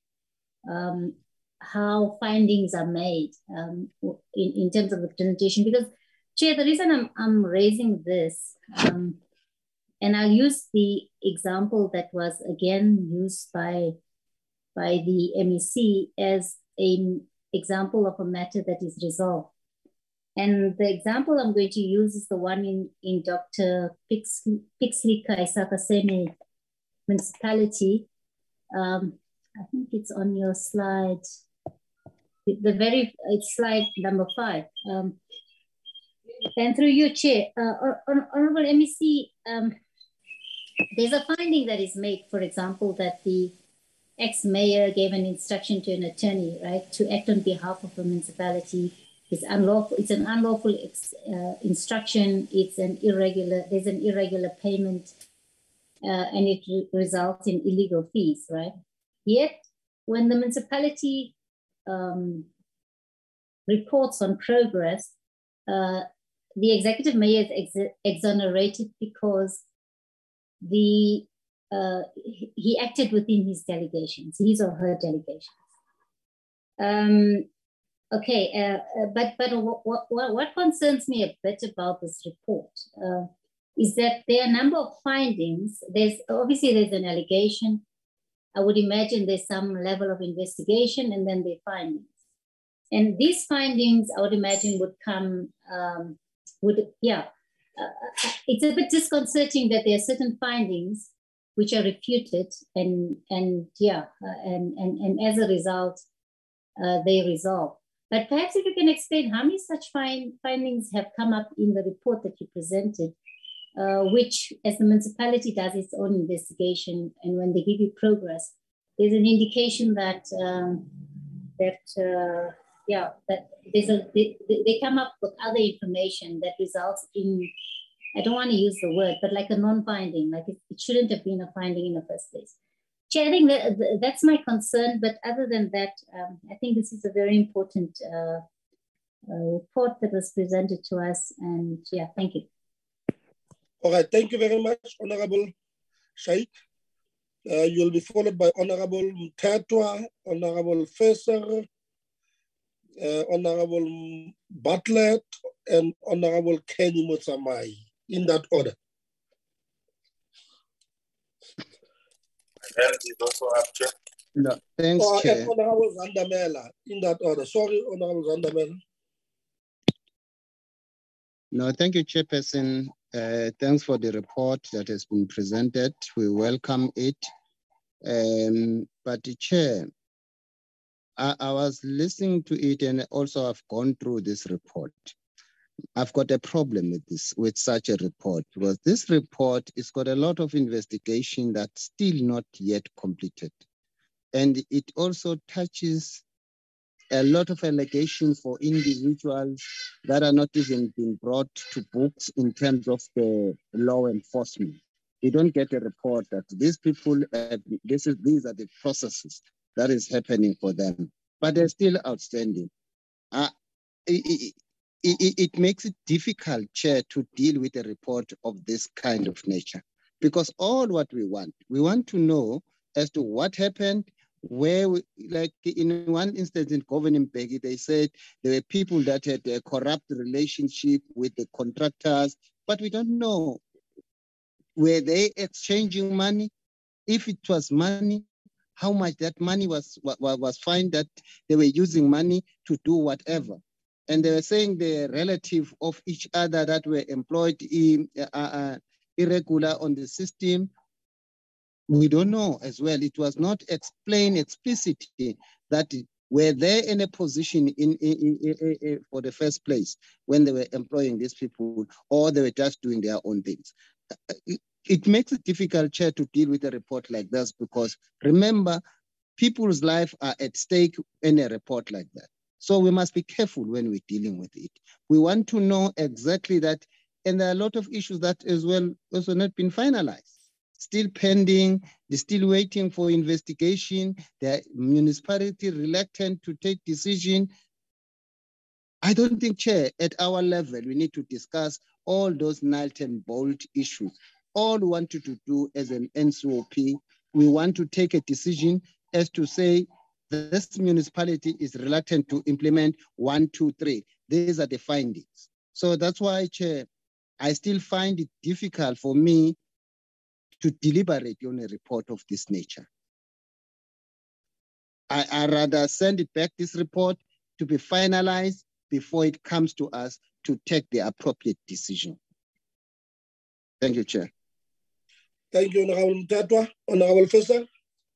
findings are made in terms of the presentation. Because, Chair, the reason I'm raising this, and I'll use the example that was again used by the MEC as an example of a matter that is resolved. And the example I'm going to use is the one in Dr. Pixley Isakaseme municipality. I think it's on your slide, it's slide number 5. And through you, Chair, Honorable MEC, there's a finding that is made, for example, that the ex-mayor gave an instruction to an attorney, right, to act on behalf of a municipality. It's unlawful. It's an unlawful instruction. There's an irregular payment, and it results in illegal fees, right? Yet, when the municipality reports on progress, the executive mayor is exonerated because he acted within his delegations, his or her delegations. Okay, but what concerns me a bit about this report is that there are a number of findings. There's an allegation. I would imagine there's some level of investigation, and then there are findings. And these findings, I would imagine, would come, it's a bit disconcerting that there are certain findings which are refuted, and as a result, they resolve. But perhaps if you can explain how many such findings have come up in the report that you presented, which, as the municipality does its own investigation, and when they give you progress, there's an indication that they come up with other information that results in, I don't want to use the word, but like a non-finding, like it shouldn't have been a finding in the first place. Chair, I think that's my concern, but other than that, I think this is a very important report that was presented to us, and yeah, thank you. All right, thank you very much, Honorable Shaik. You'll be followed by Honorable Mthethwa, Honorable Fesser, Honorable Bartlett, and Honorable Kenny Motsamai, in that order. No, thanks, Chair. Honorable Zandamela, in that order. Sorry, Honorable Zandamela. No, thank you, Chairperson. Thanks for the report that has been presented. We welcome it. But the Chair, I was listening to it, and also I've gone through this report. I've got a problem with such a report, because this report has got a lot of investigation that's still not yet completed. And it also touches a lot of allegations for individuals that are not even being brought to books in terms of the law enforcement. We don't get a report that these people, these are the processes that is happening for them, but they're still outstanding. It makes it difficult, Chair, to deal with a report of this kind of nature, because all what we want to know as to what happened, where, like in one instance in Governing Bheki, they said there were people that had a corrupt relationship with the contractors, but we don't know, were they exchanging money? If it was money, how much that money was found that they were using money to do whatever. And they were saying they're relative of each other that were employed irregular on the system. We don't know as well. It was not explained explicitly that were they in a position for the first place when they were employing these people, or they were just doing their own things. It makes it difficult, Chair, to deal with a report like this, because remember, people's lives are at stake in a report like that. So we must be careful when we're dealing with it. We want to know exactly that, and there are a lot of issues that as well also not been finalized. Still pending, they're still waiting for investigation, the municipality reluctant to take decision. I don't think, Chair, at our level, we need to discuss all those nuts and bolt issues. All we wanted to do as an NCOP, we want to take a decision as to say, this municipality is reluctant to implement 1, 2, 3. These are the findings. So that's why, Chair, I still find it difficult for me to deliberate on a report of this nature. I rather send it back, this report, to be finalized before it comes to us to take the appropriate decision. Thank you, Chair. Thank you, Honorable Mthethwa. Honorable Fesser.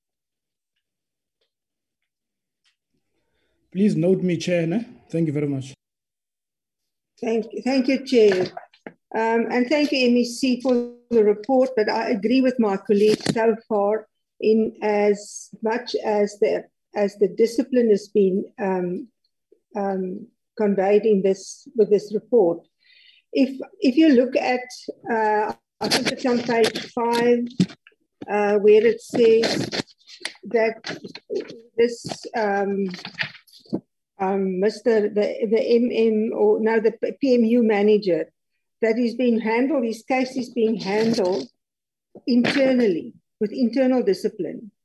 Please note me, Chair. Ne? Thank you very much. Thank you, Chair. And thank you, MEC, for the report, but I agree with my colleagues so far in as much as the discipline has been conveyed in with this report. If you look at, I think it's on page 5, where it says that this the PMU manager, that he's being handled, his case is being handled internally with internal discipline.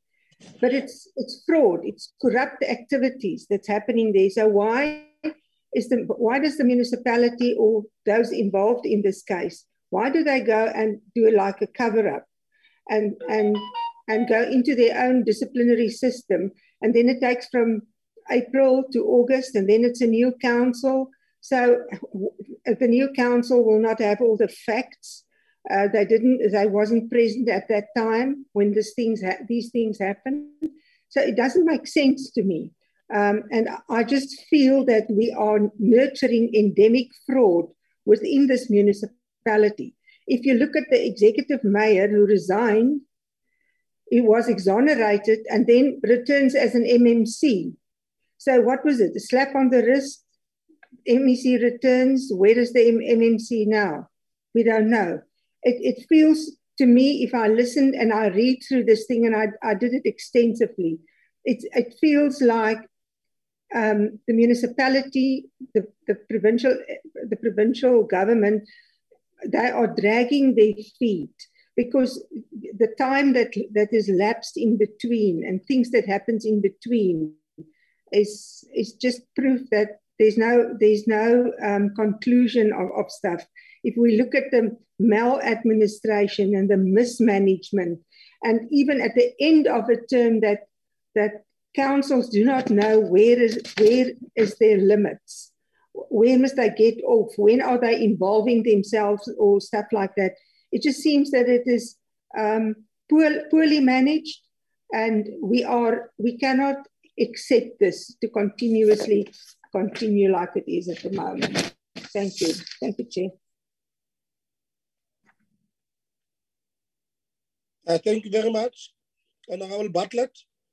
but it's fraud, it's corrupt activities that's happening there. So why does the municipality or those involved in this case, why do they go and do like a cover-up and go into their own disciplinary system, and then it takes from April to August, and then it's a new council. So the new council will not have all the facts. They wasn't present at that time when these things happen. So it doesn't make sense to me. And I just feel that we are nurturing endemic fraud within this municipality. If you look at the executive mayor who resigned, he was exonerated and then returns as an MMC. So what was it? A slap on the wrist? MEC returns. Where is the MMC now? We don't know. It feels to me, if I listen and I read through this thing, and I did it extensively, it feels like the municipality, the provincial government, they are dragging their feet, because the time that is lapsed in between and things that happens in between is just proof that there's no conclusion of stuff. If we look at the maladministration and the mismanagement, and even at the end of a term that councils do not know where is their limits, where must they get off, when are they involving themselves or stuff like that. It just seems that it is poorly managed, and we cannot accept this to continue like it is at the moment. Thank you. Thank you, Chair. Thank you very much. Honorable Bartlett.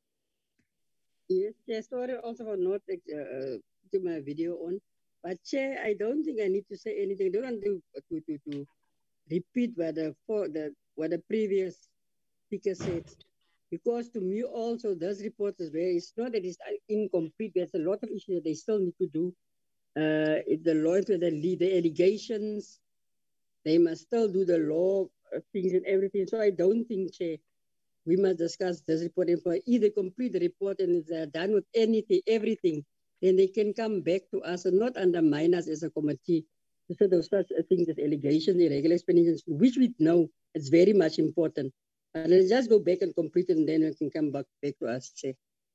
Yes, Chair, sorry also for not putting my video on. But Chair, I don't think I need to say anything. I don't want to repeat what the previous speaker said. Because to me also, this report is it's not that it's incomplete. There's a lot of issues that they still need to do. The law, the allegations, they must still do the law things and everything. So I don't think, Chair, we must discuss this report and for either complete the report, and if they're done with everything, then they can come back to us and not undermine us as a committee. So those such things as allegations, irregular explanations, which we know it's very much important. And let's just go back and complete it, and then we can come back to us, Chair.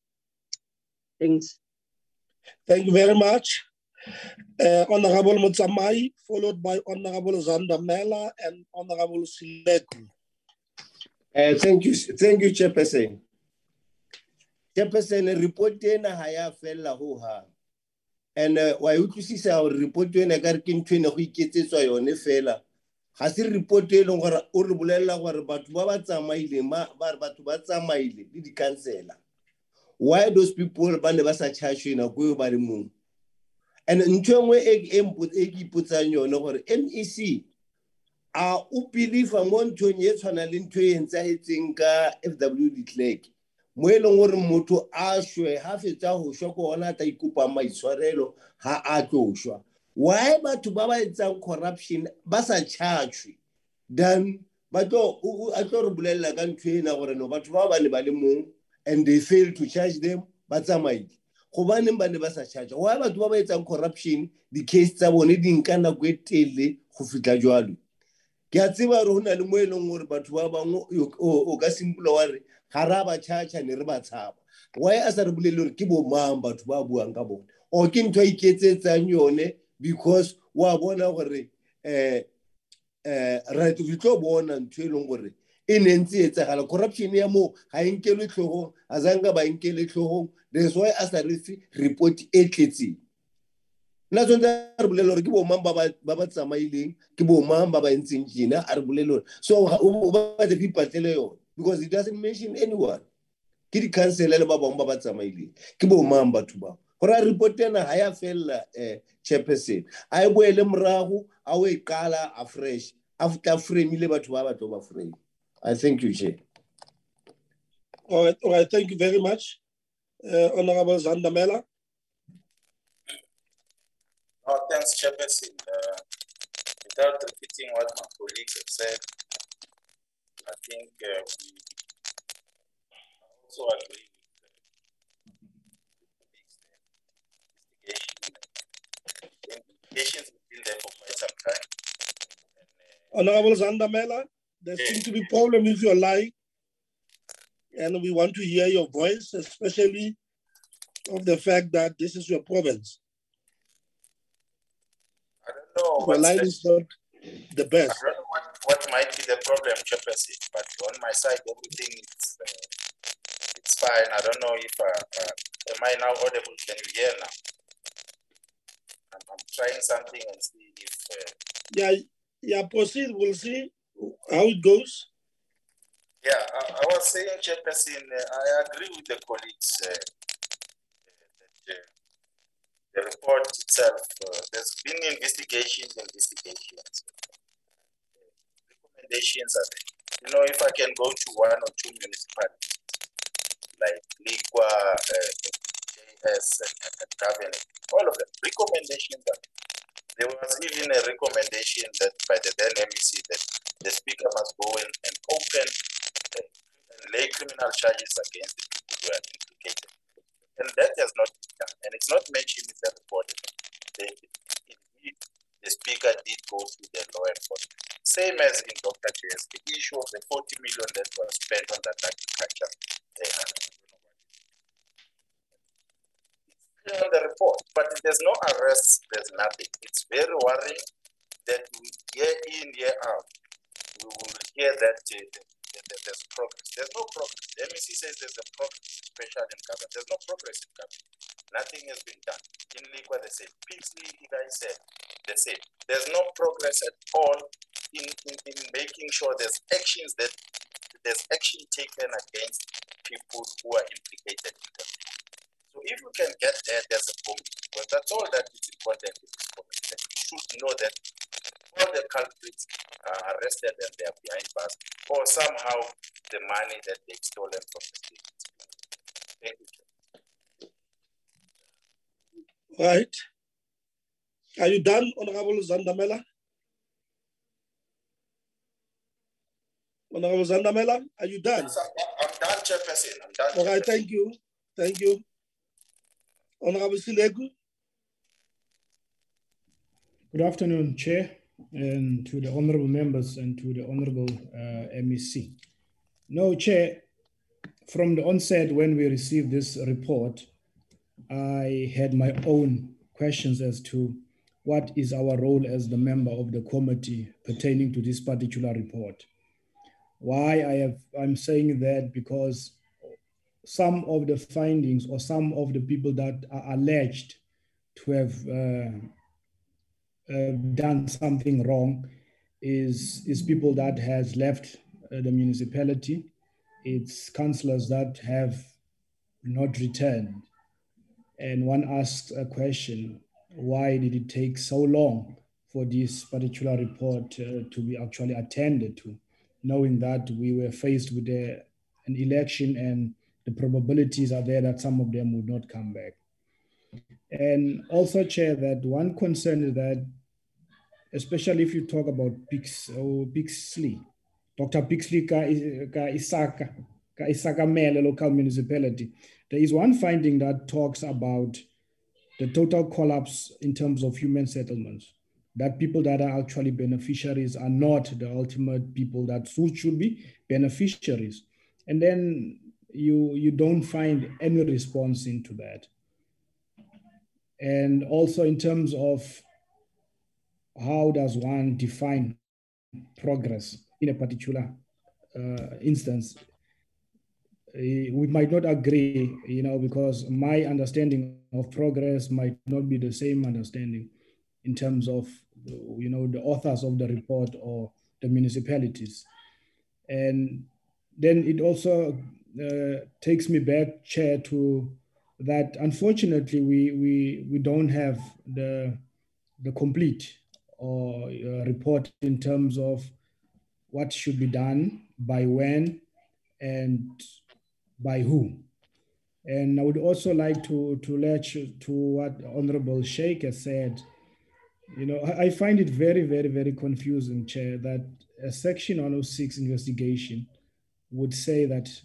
Thanks. Thank you very much. Honorable Mutsamai, followed by Honorable Zandamela and Honorable Sileku. Thank you, Chairperson. Chairperson, report na haya fella ho ha. And why you see our report na ka re ke ntwe ne go iketsetswa yone fela. Ga se report e leng gore o re bolela gore batho ba ba tsamaile batho ba tsamaile le di councilor. Why those people ba ne ba sa charge na go ba le mong? And ntwe e ke ipotsang yone gore MEC a o believe mo ntweng e tshwana le ntwe e ntsahetseng ka FW de Klerk mo e leng gore motho a shwe ha fetsa ho shwa ko ona ta ikupa maitshwarelo ha a tlo shwa. Why batho ba ba etsang corruption ba sa charge then ba tlo a tlo re bolela ka ntwe ena gore no batho ba ne ba le mong and they fail to charge them ba tsamaile go baneng ba ne ba sa charge. Why batho ba ba etsang corruption di case tsa bone di nka nako e tele go fitla jwalo. Ke a tseba re hona le mo e leng gore batho ba bangwe o ka simple wa re ga ra ba charge ne re ba tshaba. Why a sa re bolele gore ke bo mang batho ba buang ka bone o ke ntwe iketsetsang yone because wa bona gore right we tlo bona ntwe e leng gore e nentse etsagala corruption ya mo ga enkelwe tlhogong a zanga ba enkele tlhogong. That's why as a report e tletseng na tsonta re bolele gore ke bo mang ba ba tsamaileng ke bo mang ba ba entseng jina a re bolele so ba the people tell you because it doesn't mention anyone ke di councilor le ba bang ba ba tsamaileng ke bo mang batho ba gore report ena ha ya fella Chairperson a e boele morago a o e qala afresh after frame ile batho ba batho ba frame. I thank you, Chair. All right, thank you very much. Honorable Zandamela. Oh, thanks, Chairperson. Without repeating what my colleagues have said, I think we also agree with the investigations have been there for quite some time. Honorable Zandamela, there seems to be a problem with your line, and we want to hear your voice, especially of the fact that this is your province. I don't know. Your line is not the best. I don't know what might be the problem, Chairperson, but on my side, everything is it's fine. I don't know if am I now audible? Can you hear now? I'm trying something and see if. Yeah, proceed. We'll see how it goes. Yeah, I was saying, Chairperson, I agree with the colleagues that the report itself, there's been investigations, recommendations are there. You know, if I can go to one or two municipalities, like Liqua, JS, and Cabinet, all of them, recommendations are there. There was even a recommendation that by the then MEC that the speaker must go in and open and lay criminal charges against the people who are implicated. And that has not been done. And it's not mentioned in the report. Indeed, the speaker did go through the law enforcement. Same as in Dr. JS, the issue of the 40 million that was spent on that agriculture. On the report, but there's no arrests, there's nothing. It's very worrying that year in, year out, we will hear that there's progress. There's no progress. The MEC says there's a progress, especially in government. There's no progress in government. Nothing has been done. In Liqua, they say, Pixley, I said, they say, there's no progress at all in making sure there's action taken against people who are implicated in the. So if we can get there, there's a committee. Because that's all that is important in this committee. That we should know that all the culprits are arrested and they are behind bars, or somehow the money that they've stolen from the state. Thank you. Right. Are you done, Honorable Zandamela? Honorable Zandamela, are you done? Yes, I'm done, Chairperson. I'm done. All right, thank you. Thank you. Honorable Silegu. Good afternoon, Chair, and to the honorable members and to the honorable MEC. No, Chair, from the onset when we received this report, I had my own questions as to what is our role as the member of the committee pertaining to this particular report. Why I'm saying that because some of the findings or some of the people that are alleged to have done something wrong is people that has left the municipality. It's councillors that have not returned. And one asks a question, why did it take so long for this particular report to be actually attended to, knowing that we were faced with an election and the probabilities are there that some of them would not come back. And also, Chair, that one concern is that, especially if you talk about Pixley, Dr. Pixley ka Isaka Mele local municipality, there is one finding that talks about the total collapse in terms of human settlements, that people that are actually beneficiaries are not the ultimate people that should be beneficiaries. And then you don't find any response into that. And also in terms of how does one define progress in a particular instance, we might not agree, because my understanding of progress might not be the same understanding in terms of, the authors of the report or the municipalities. And then it also takes me back, Chair, to that unfortunately we don't have the complete or report in terms of what should be done, by when, and by who. And I would also like to let you to what Honorable Sheikh has said. I find it very, very, very confusing, Chair, that a Section 106 investigation would say that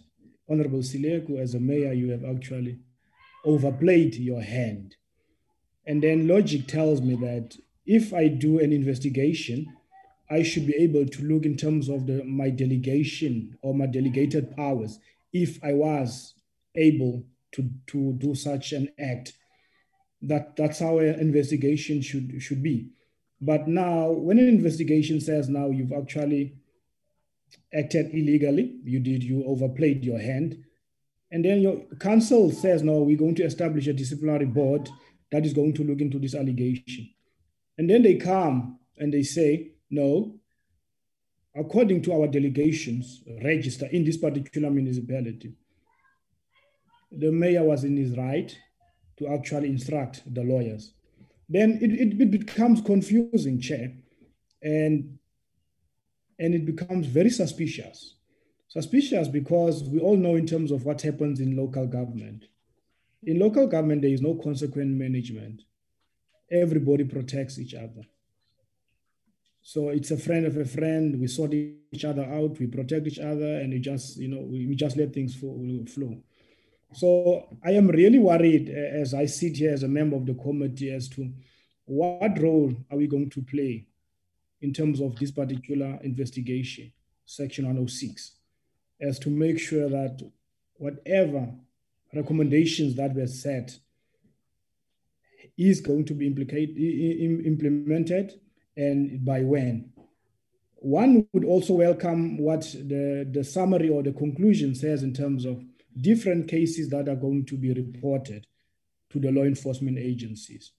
Honorable Sileku, as a mayor, you have actually overplayed your hand. And then logic tells me that if I do an investigation, I should be able to look in terms of my delegation or my delegated powers, if I was able to do such an act. That's how an investigation should be. But now, when an investigation says now you've actually acted illegally, you overplayed your hand, and then your council says, no, we're going to establish a disciplinary board that is going to look into this allegation. And then they come and they say, no, according to our delegations register in this particular municipality, the mayor was in his right to actually instruct the lawyers. Then it becomes confusing, Chair, and it becomes very suspicious. Suspicious because we all know in terms of what happens in local government. In local government, there is no consequent management. Everybody protects each other. So it's a friend of a friend. We sort each other out, we protect each other, and we just let things flow. So I am really worried as I sit here as a member of the committee as to what role are we going to play in terms of this particular investigation, Section 106, as to make sure that whatever recommendations that were set is going to be implemented, and by when. One would also welcome what the summary or the conclusion says in terms of different cases that are going to be reported to the law enforcement agencies.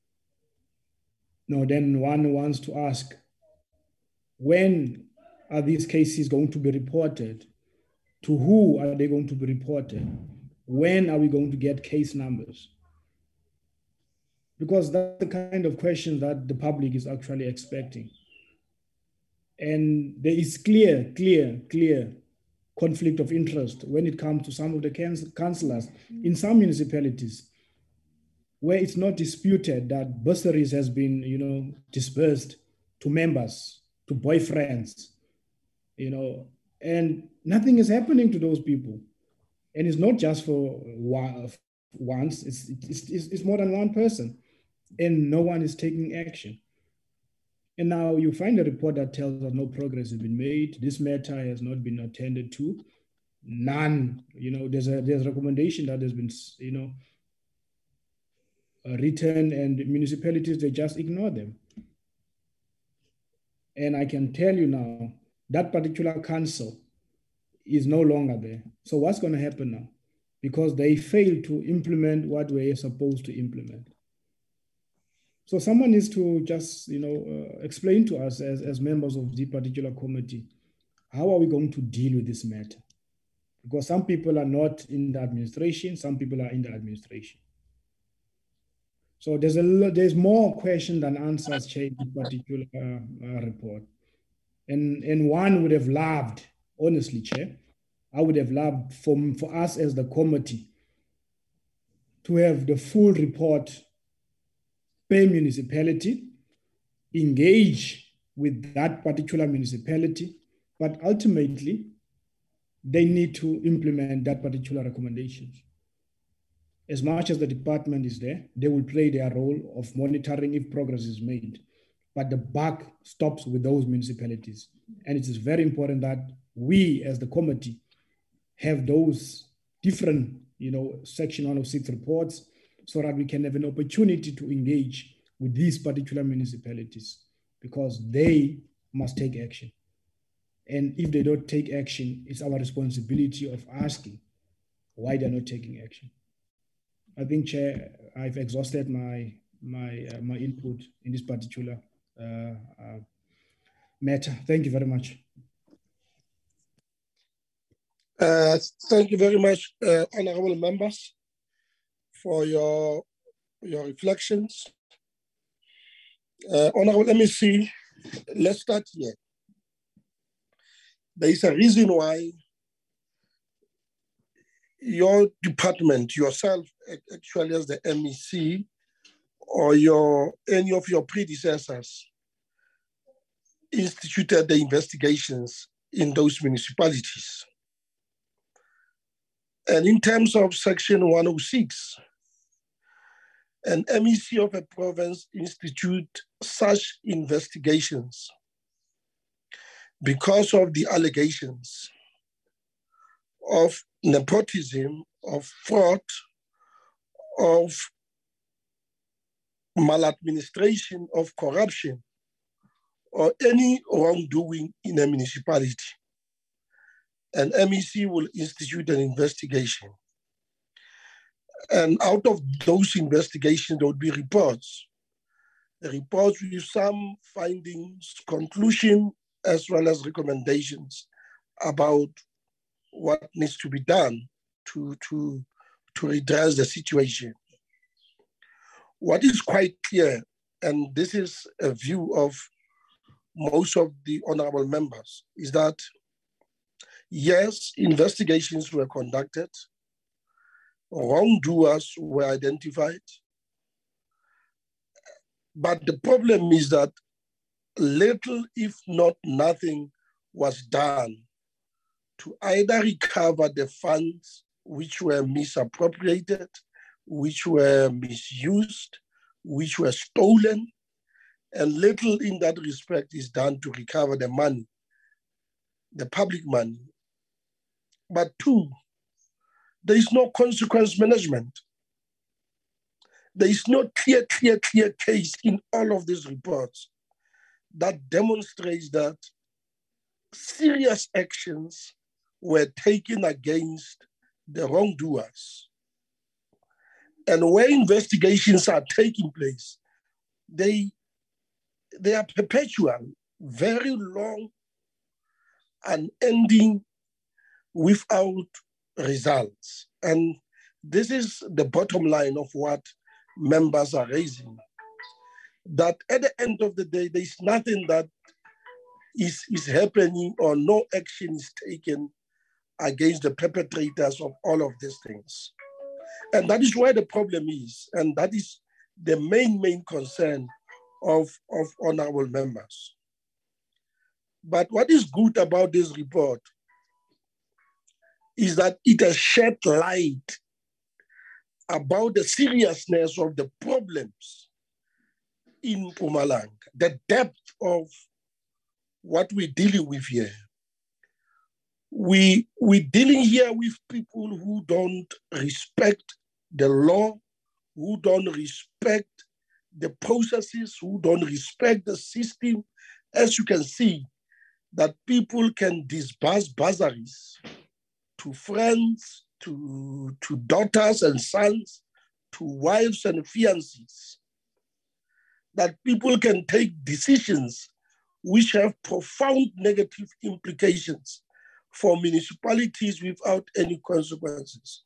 Now, then one wants to ask, when are these cases going to be reported? To who are they going to be reported? When are we going to get case numbers? Because that's the kind of question that the public is actually expecting. And there is clear conflict of interest when it comes to some of the councillors in some municipalities where it's not disputed that bursaries has been, dispersed to members, to boyfriends, and nothing is happening to those people. And it's not just for once, it's more than one person, and no one is taking action. And now you find a report that tells us no progress has been made. This matter has not been attended to. None. There's a recommendation that has been, written, and municipalities, they just ignore them. And I can tell you now, that particular council is no longer there. So what's going to happen now? Because they failed to implement what we're supposed to implement. So someone needs to just, explain to us as members of the particular committee, how are we going to deal with this matter? Because some people are not in the administration, some people are in the administration. So there's more questions than answers, Chair, in this particular report. And one would have loved, honestly, Chair, I would have loved for us as the committee to have the full report per municipality, engage with that particular municipality, but ultimately they need to implement that particular recommendations. As much as the department is there, they will play their role of monitoring if progress is made. But the buck stops with those municipalities. And it is very important that we as the committee have those different, Section 106 reports so that we can have an opportunity to engage with these particular municipalities because they must take action. And if they don't take action, it's our responsibility of asking why they're not taking action. I think, Chair, I've exhausted my input in this particular matter. Thank you very much. Thank you very much, honorable members, for your reflections. Honorable MEC, let's start here. There is a reason why your department, yourself, actually as the MEC, or any of your predecessors instituted the investigations in those municipalities. And in terms of Section 106, an MEC of a province institute such investigations because of the allegations of nepotism, of fraud, of maladministration, of corruption, or any wrongdoing in a municipality. An MEC will institute an investigation. And out of those investigations, there would be reports with some findings, conclusion, as well as recommendations about what needs to be done to redress the situation. What is quite clear, and this is a view of most of the honorable members, is that yes, investigations were conducted, wrongdoers were identified, but the problem is that little, if not nothing, was done to either recover the funds which were misappropriated, which were misused, which were stolen, and little in that respect is done to recover the money, the public money. But two, there is no consequence management. There is no clear case in all of these reports that demonstrates that serious actions were taken against the wrongdoers. And where investigations are taking place, they are perpetual, very long, unending, without results. And this is the bottom line of what members are raising. That at the end of the day, there's nothing that is happening or no action is taken against the perpetrators of all of these things. And that is where the problem is. And that is the main concern of honorable members. But what is good about this report is that it has shed light about the seriousness of the problems in Mpumalanga, the depth of what we're dealing with here. We're dealing here with people who don't respect the law, who don't respect the processes, who don't respect the system. As you can see, that people can disburse bursaries to friends, to daughters and sons, to wives and fiancés. That people can take decisions which have profound negative implications for municipalities without any consequences.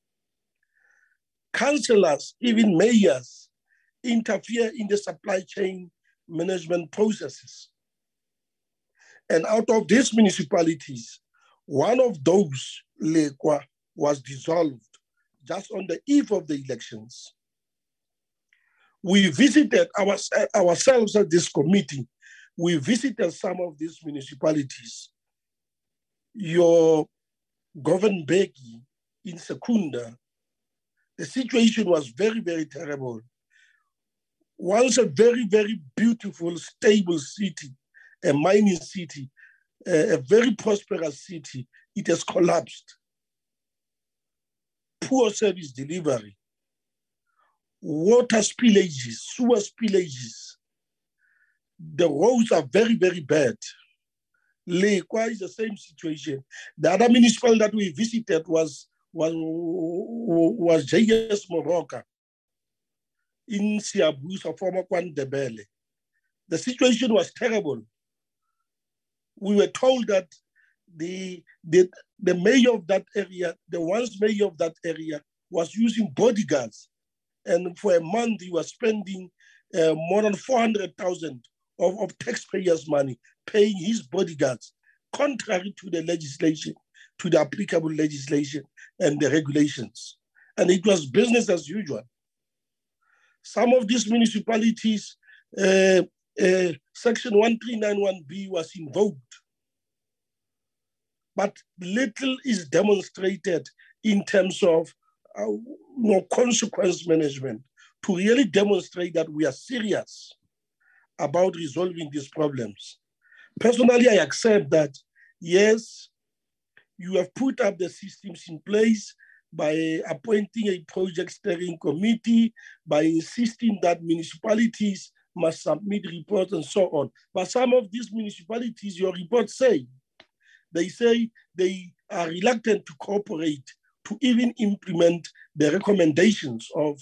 Councillors, even mayors, interfere in the supply chain management processes. And out of these municipalities, one of those, Lekwa, was dissolved just on the eve of the elections. We visited ourselves at this committee. We visited some of these municipalities. Your Govenbeki in Secunda, the situation was very terrible. Once a very beautiful, stable city, a mining city, a very prosperous city, it has collapsed. Poor service delivery, water spillages, sewer spillages. The roads are very bad. Lekwa is the same situation. The other municipality that we visited was J.S. Moroka in Siabusa, former Kwandebele. The situation was terrible. We were told that the mayor of that area, the once mayor of that area, was using bodyguards. And for a month, he was spending more than 400,000 of taxpayers' money paying his bodyguards, contrary to the legislation, to the applicable legislation and the regulations. And it was business as usual. Some of these municipalities, Section 1391B was invoked. But little is demonstrated in terms of consequence management to really demonstrate that we are serious about resolving these problems. Personally, I accept that, yes, you have put up the systems in place by appointing a project steering committee, by insisting that municipalities must submit reports and so on. But some of these municipalities, your reports say they are reluctant to cooperate, to even implement the recommendations of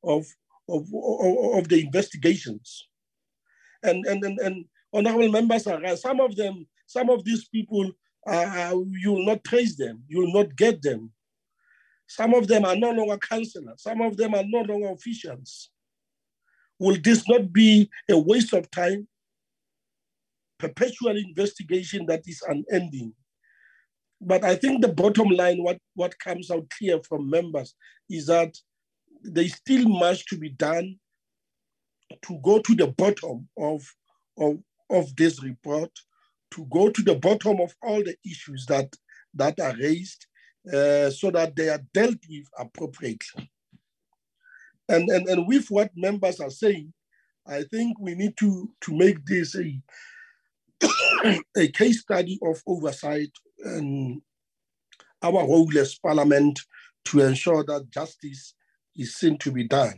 the investigations. And honorable members are right. Some of these people, you will not trace them, you will not get them. Some of them are no longer councillors, some of them are no longer officials. Will this not be a waste of time? Perpetual investigation that is unending. But I think the bottom line, what comes out clear from members is that there's still much to be done to go to the bottom of this report, to go to the bottom of all the issues that are raised so that they are dealt with appropriately. And with what members are saying, I think we need to make this a case study of oversight and our role as Parliament to ensure that justice is seen to be done.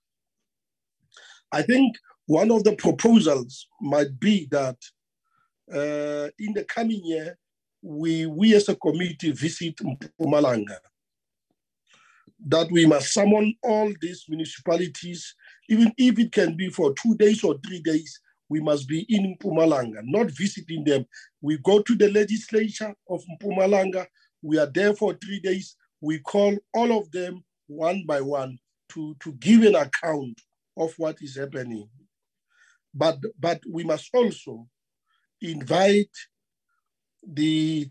I think one of the proposals might be that in the coming year, we as a committee visit Mpumalanga, that we must summon all these municipalities, even if it can be for 2 days or 3 days, we must be in Mpumalanga, not visiting them. We go to the legislature of Mpumalanga, we are there for 3 days, we call all of them one by one to give an account of what is happening. But we must also invite the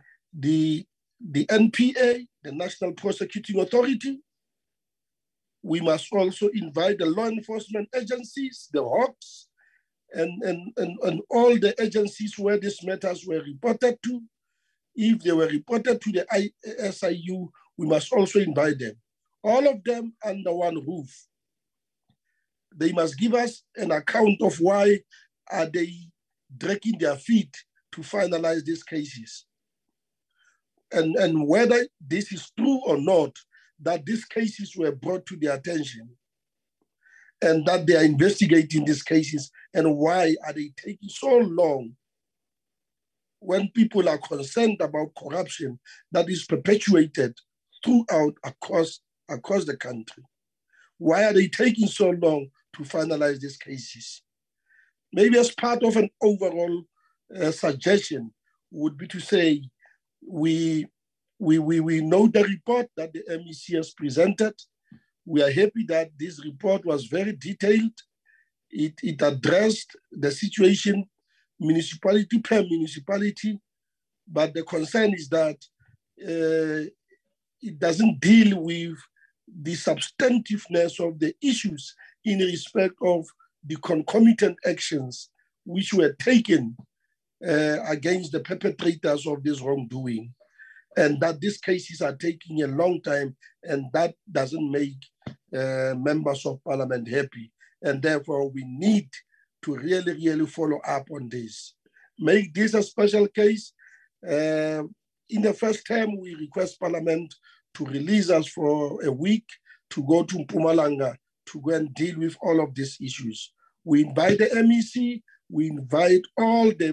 NPA, the National Prosecuting Authority. We must also invite the law enforcement agencies, the Hawks, and all the agencies where these matters were reported to. If they were reported to the SIU, we must also invite them. All of them under one roof. They must give us an account of why are they dragging their feet to finalize these cases. And whether this is true or not, that these cases were brought to their attention and that they are investigating these cases, and why are they taking so long when people are concerned about corruption that is perpetuated throughout across the country. Why are they taking so long to finalize these cases? Maybe as part of an overall suggestion would be to say, we know the report that the MEC has presented. We are happy that this report was very detailed. It addressed the situation municipality per municipality, but the concern is that it doesn't deal with the substantiveness of the issues in respect of the concomitant actions which were taken against the perpetrators of this wrongdoing, and that these cases are taking a long time, and that doesn't make members of Parliament happy. And therefore, we need to really, really follow up on this. Make this a special case. In the first term, we request Parliament to release us for a week to go to Mpumalanga to go and deal with all of these issues. We invite the MEC, we invite all the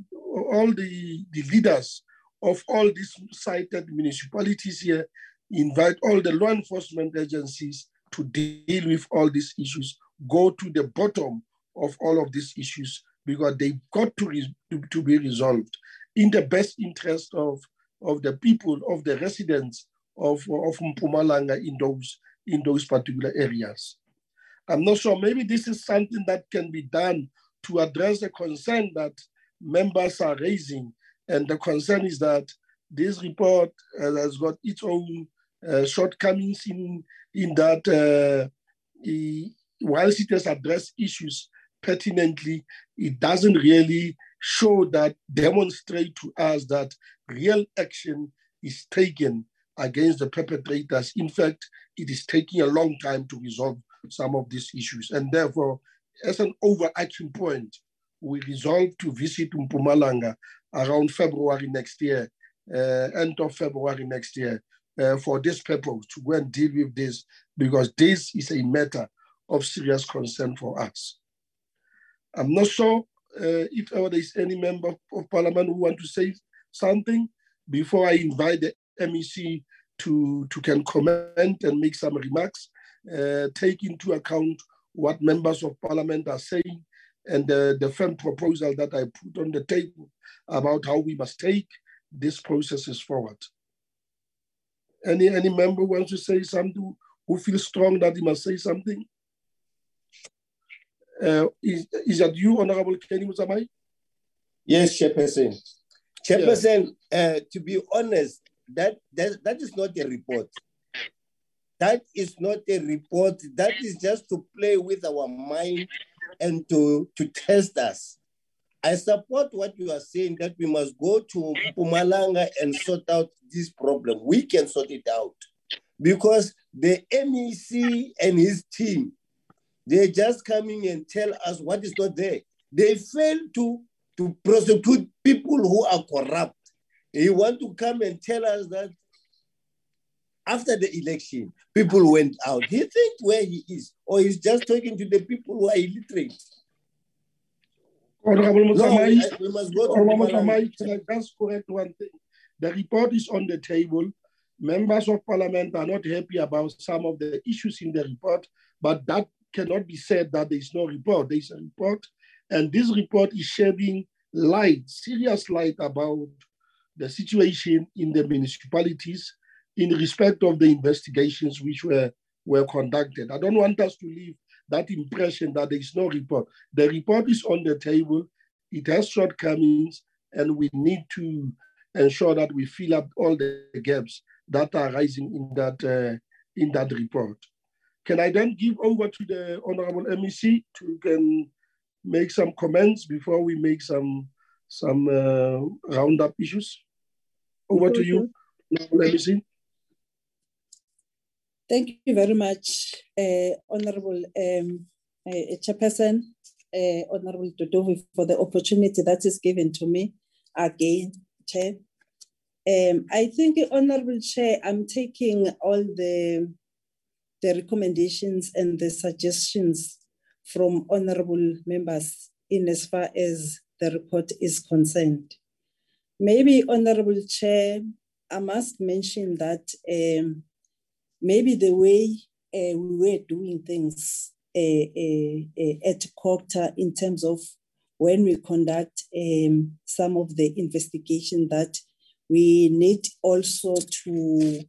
leaders of all these cited municipalities here, invite all the law enforcement agencies to deal with all these issues, go to the bottom of all of these issues, because they've got to be resolved in the best interest of the people, of the residents of Mpumalanga in those particular areas. I'm not sure, maybe this is something that can be done to address the concern that members are raising. And the concern is that this report has got its own shortcomings in that whilst it has addressed issues pertinently, it doesn't really demonstrate to us that real action is taken against the perpetrators. In fact, it is taking a long time to resolve some of these issues. And therefore, as an overarching point, we resolved to visit Mpumalanga around February next year, end of February next year, for this purpose, to go and deal with this, because this is a matter of serious concern for us. I'm not sure if there is any member of parliament who want to say something before I invite the MEC to can comment and make some remarks, take into account what members of parliament are saying and the firm proposal that I put on the table about how we must take these processes forward. Any member wants to say something, who feels strong that he must say something? Is that you, Honorable Kenny Mutsamai? Yes, Chairperson. Chairperson, to be honest, that is not a report. That is not a report. That is just to play with our mind and to test us. I support what you are saying, that we must go to Mpumalanga and sort out this problem. We can sort it out. Because the MEC and his team, they're just coming and tell us what is not there. They fail to prosecute people who are corrupt. They want to come and tell us that after the election, people went out. He thinks where he is, or he's just talking to the people who are illiterate. Honorable Mutsamai, No, we must go to Mpumalanga. can I just correct one thing? The report is on the table. Members of parliament are not happy about some of the issues in the report, but that cannot be said that there is no report. There is a report, and this report is shedding light, serious light about the situation in the municipalities in respect of the investigations which were conducted. I don't want us to leave that impression that there is no report. The report is on the table. It has shortcomings, and we need to ensure that we fill up all the gaps that are rising in that report. Can I then give over to the Honorable MEC to can make some comments before we make some roundup issues? Over to you, Honorable MEC. Thank you very much, Honorable Chairperson, Honorable Dodovi, for the opportunity that is given to me again, Chair. I think, Honorable Chair, I'm taking all the recommendations and the suggestions from honorable members in as far as the report is concerned. Maybe, Honorable Chair, I must mention that maybe the way we were doing things at COGTA in terms of when we conduct some of the investigation, that we need also to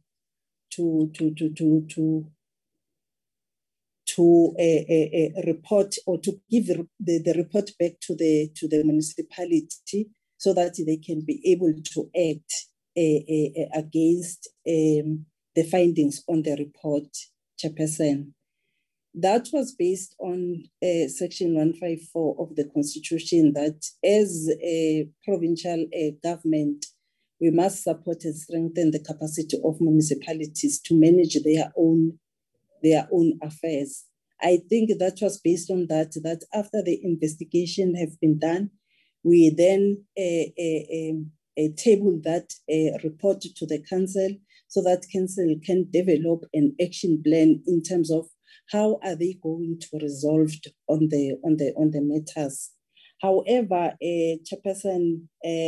report or to give the report back to the municipality so that they can be able to act against the findings on the report, Chairperson. That was based on Section 154 of the Constitution, that as a provincial government, we must support and strengthen the capacity of municipalities to manage their own affairs. I think that was based on that after the investigation have been done, we then table that report to the council so that council can develop an action plan in terms of how are they going to resolve on the matters. However, Chairperson,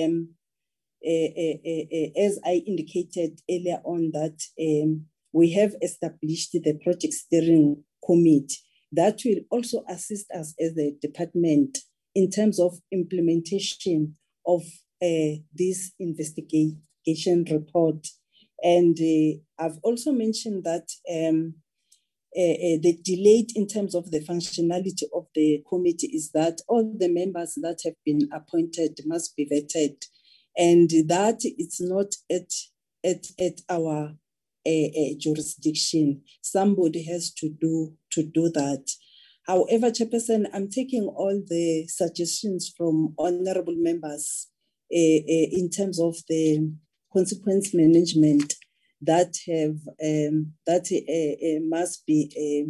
as I indicated earlier on, that we have established the project steering committee that will also assist us as a department in terms of implementation of this investigation report. And I've also mentioned that the delay in terms of the functionality of the committee is that all the members that have been appointed must be vetted, and that it's not at our jurisdiction. Somebody has to do that. However, Chairperson, I'm taking all the suggestions from honorable members in terms of the consequence management that have must be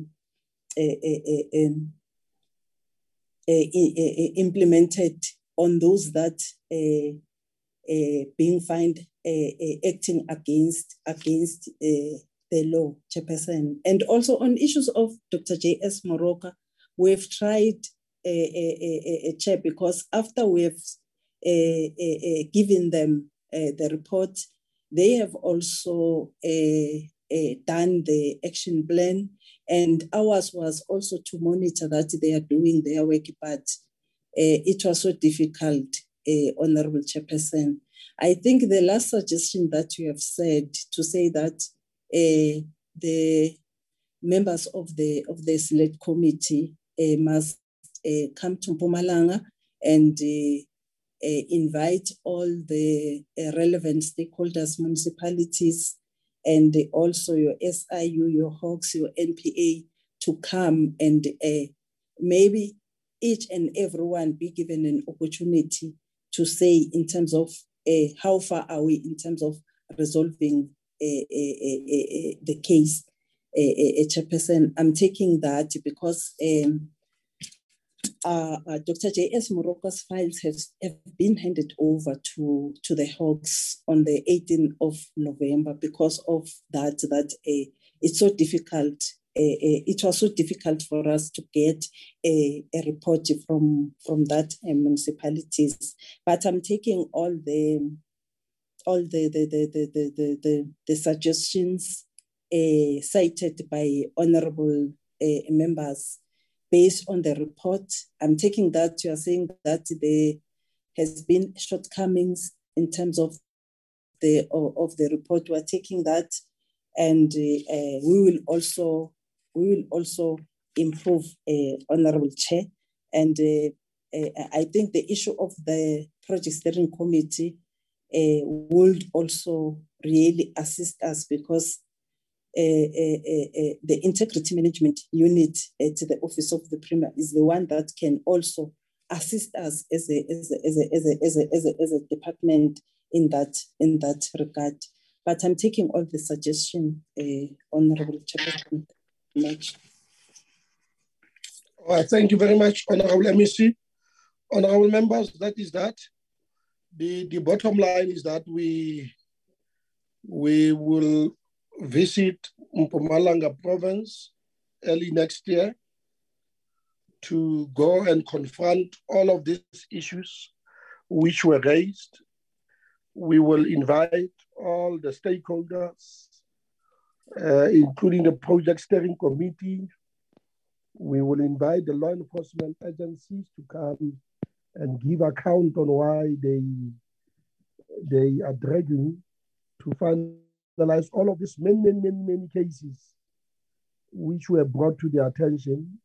implemented on those that being fined acting against the law, Chairperson. And also on issues of Dr. J.S. Moroka, we've tried Chair, because after we've given them the report, they have also done the action plan, and ours was also to monitor that they are doing their work, but it was so difficult, Honorable Chairperson. I think the last suggestion that you have said, to say that the members of the select committee must come to Mpumalanga and invite all the relevant stakeholders, municipalities, and also your SIU, your Hawks, your NPA, to come and maybe each and everyone be given an opportunity to say in terms of how far are we in terms of resolving the case. Chairperson, I'm taking that because Dr. J.S. Moroka's files have been handed over to the Hawks on the 18th of November because of that it's so difficult. It was so difficult for us to get a report from that municipalities. But I'm taking all the suggestions cited by honorable members based on the report. I'm taking that you are saying that there has been shortcomings in terms of the report. We're taking that, and we will also improve, Honorable Chair. And I think the issue of the project steering committee would also really assist us, because the integrity management unit at the office of the Premier is the one that can also assist us as a department in that regard. But I'm taking all the suggestion, Honorable Chairperson. Thank you very much, Honorable MEC. Honorable members, that is that. The bottom line is that we will visit Mpumalanga province early next year to go and confront all of these issues which were raised. We will invite all the stakeholders, including the project steering committee. We will invite the law enforcement agencies to come and give account on why they are dragging to finalize all of these many cases which were brought to their attention.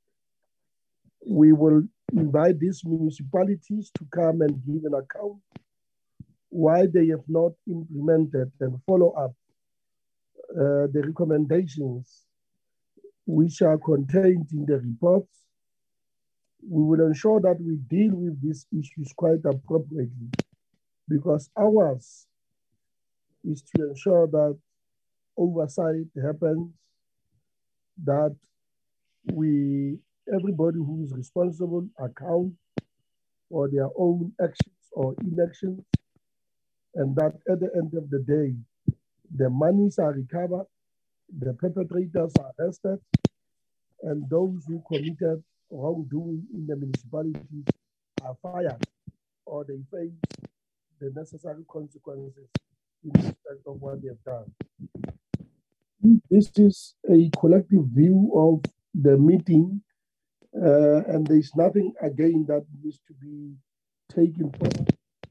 We will invite these municipalities to come and give an account why they have not implemented and follow up the recommendations which are contained in the reports. We will ensure that we deal with these issues quite appropriately, because ours is to ensure that oversight happens, that everybody who is responsible account for their own actions or inactions, and that at the end of the day, the monies are recovered, the perpetrators are arrested, and those who committed wrongdoing in the municipalities are fired, or they face the necessary consequences in respect of what they have done. This is a collective view of the meeting, and there's nothing again that needs to be taken further.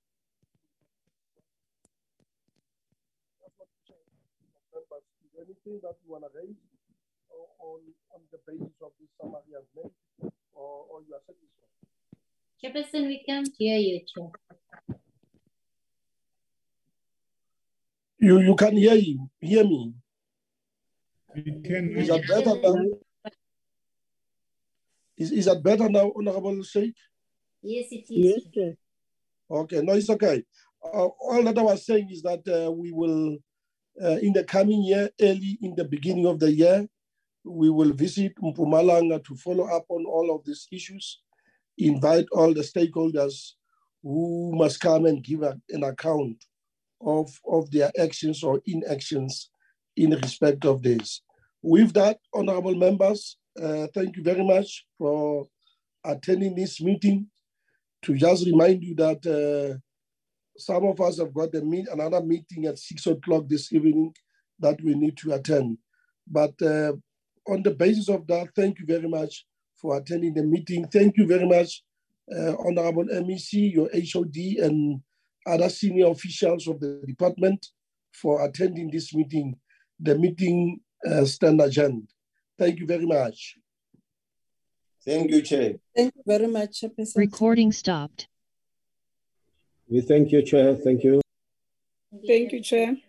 Anything that you want to raise on the basis of this summary I've made, or you are satisfied? Chairperson, we can't hear you, Chair. You can hear me. We can. Is that better now? Is that better now, Honorable Sheikh? Yes, it is. Yes, sir. Okay, no, it's okay. All that I was saying is that we will In the coming year, early in the beginning of the year, we will visit Mpumalanga to follow up on all of these issues, invite all the stakeholders who must come and give an account of their actions or inactions in respect of this. With that, honorable members, thank you very much for attending this meeting. To just remind you that some of us have got another meeting at 6 o'clock this evening that we need to attend. But on the basis of that, thank you very much for attending the meeting. Thank you very much, Honorable MEC, your HOD, and other senior officials of the department for attending this meeting. The meeting stand adjourned. Thank you very much. Thank you, Chair. Thank you very much, Chairperson. Recording stopped. We thank you, Chair. Thank you. Thank you, Chair.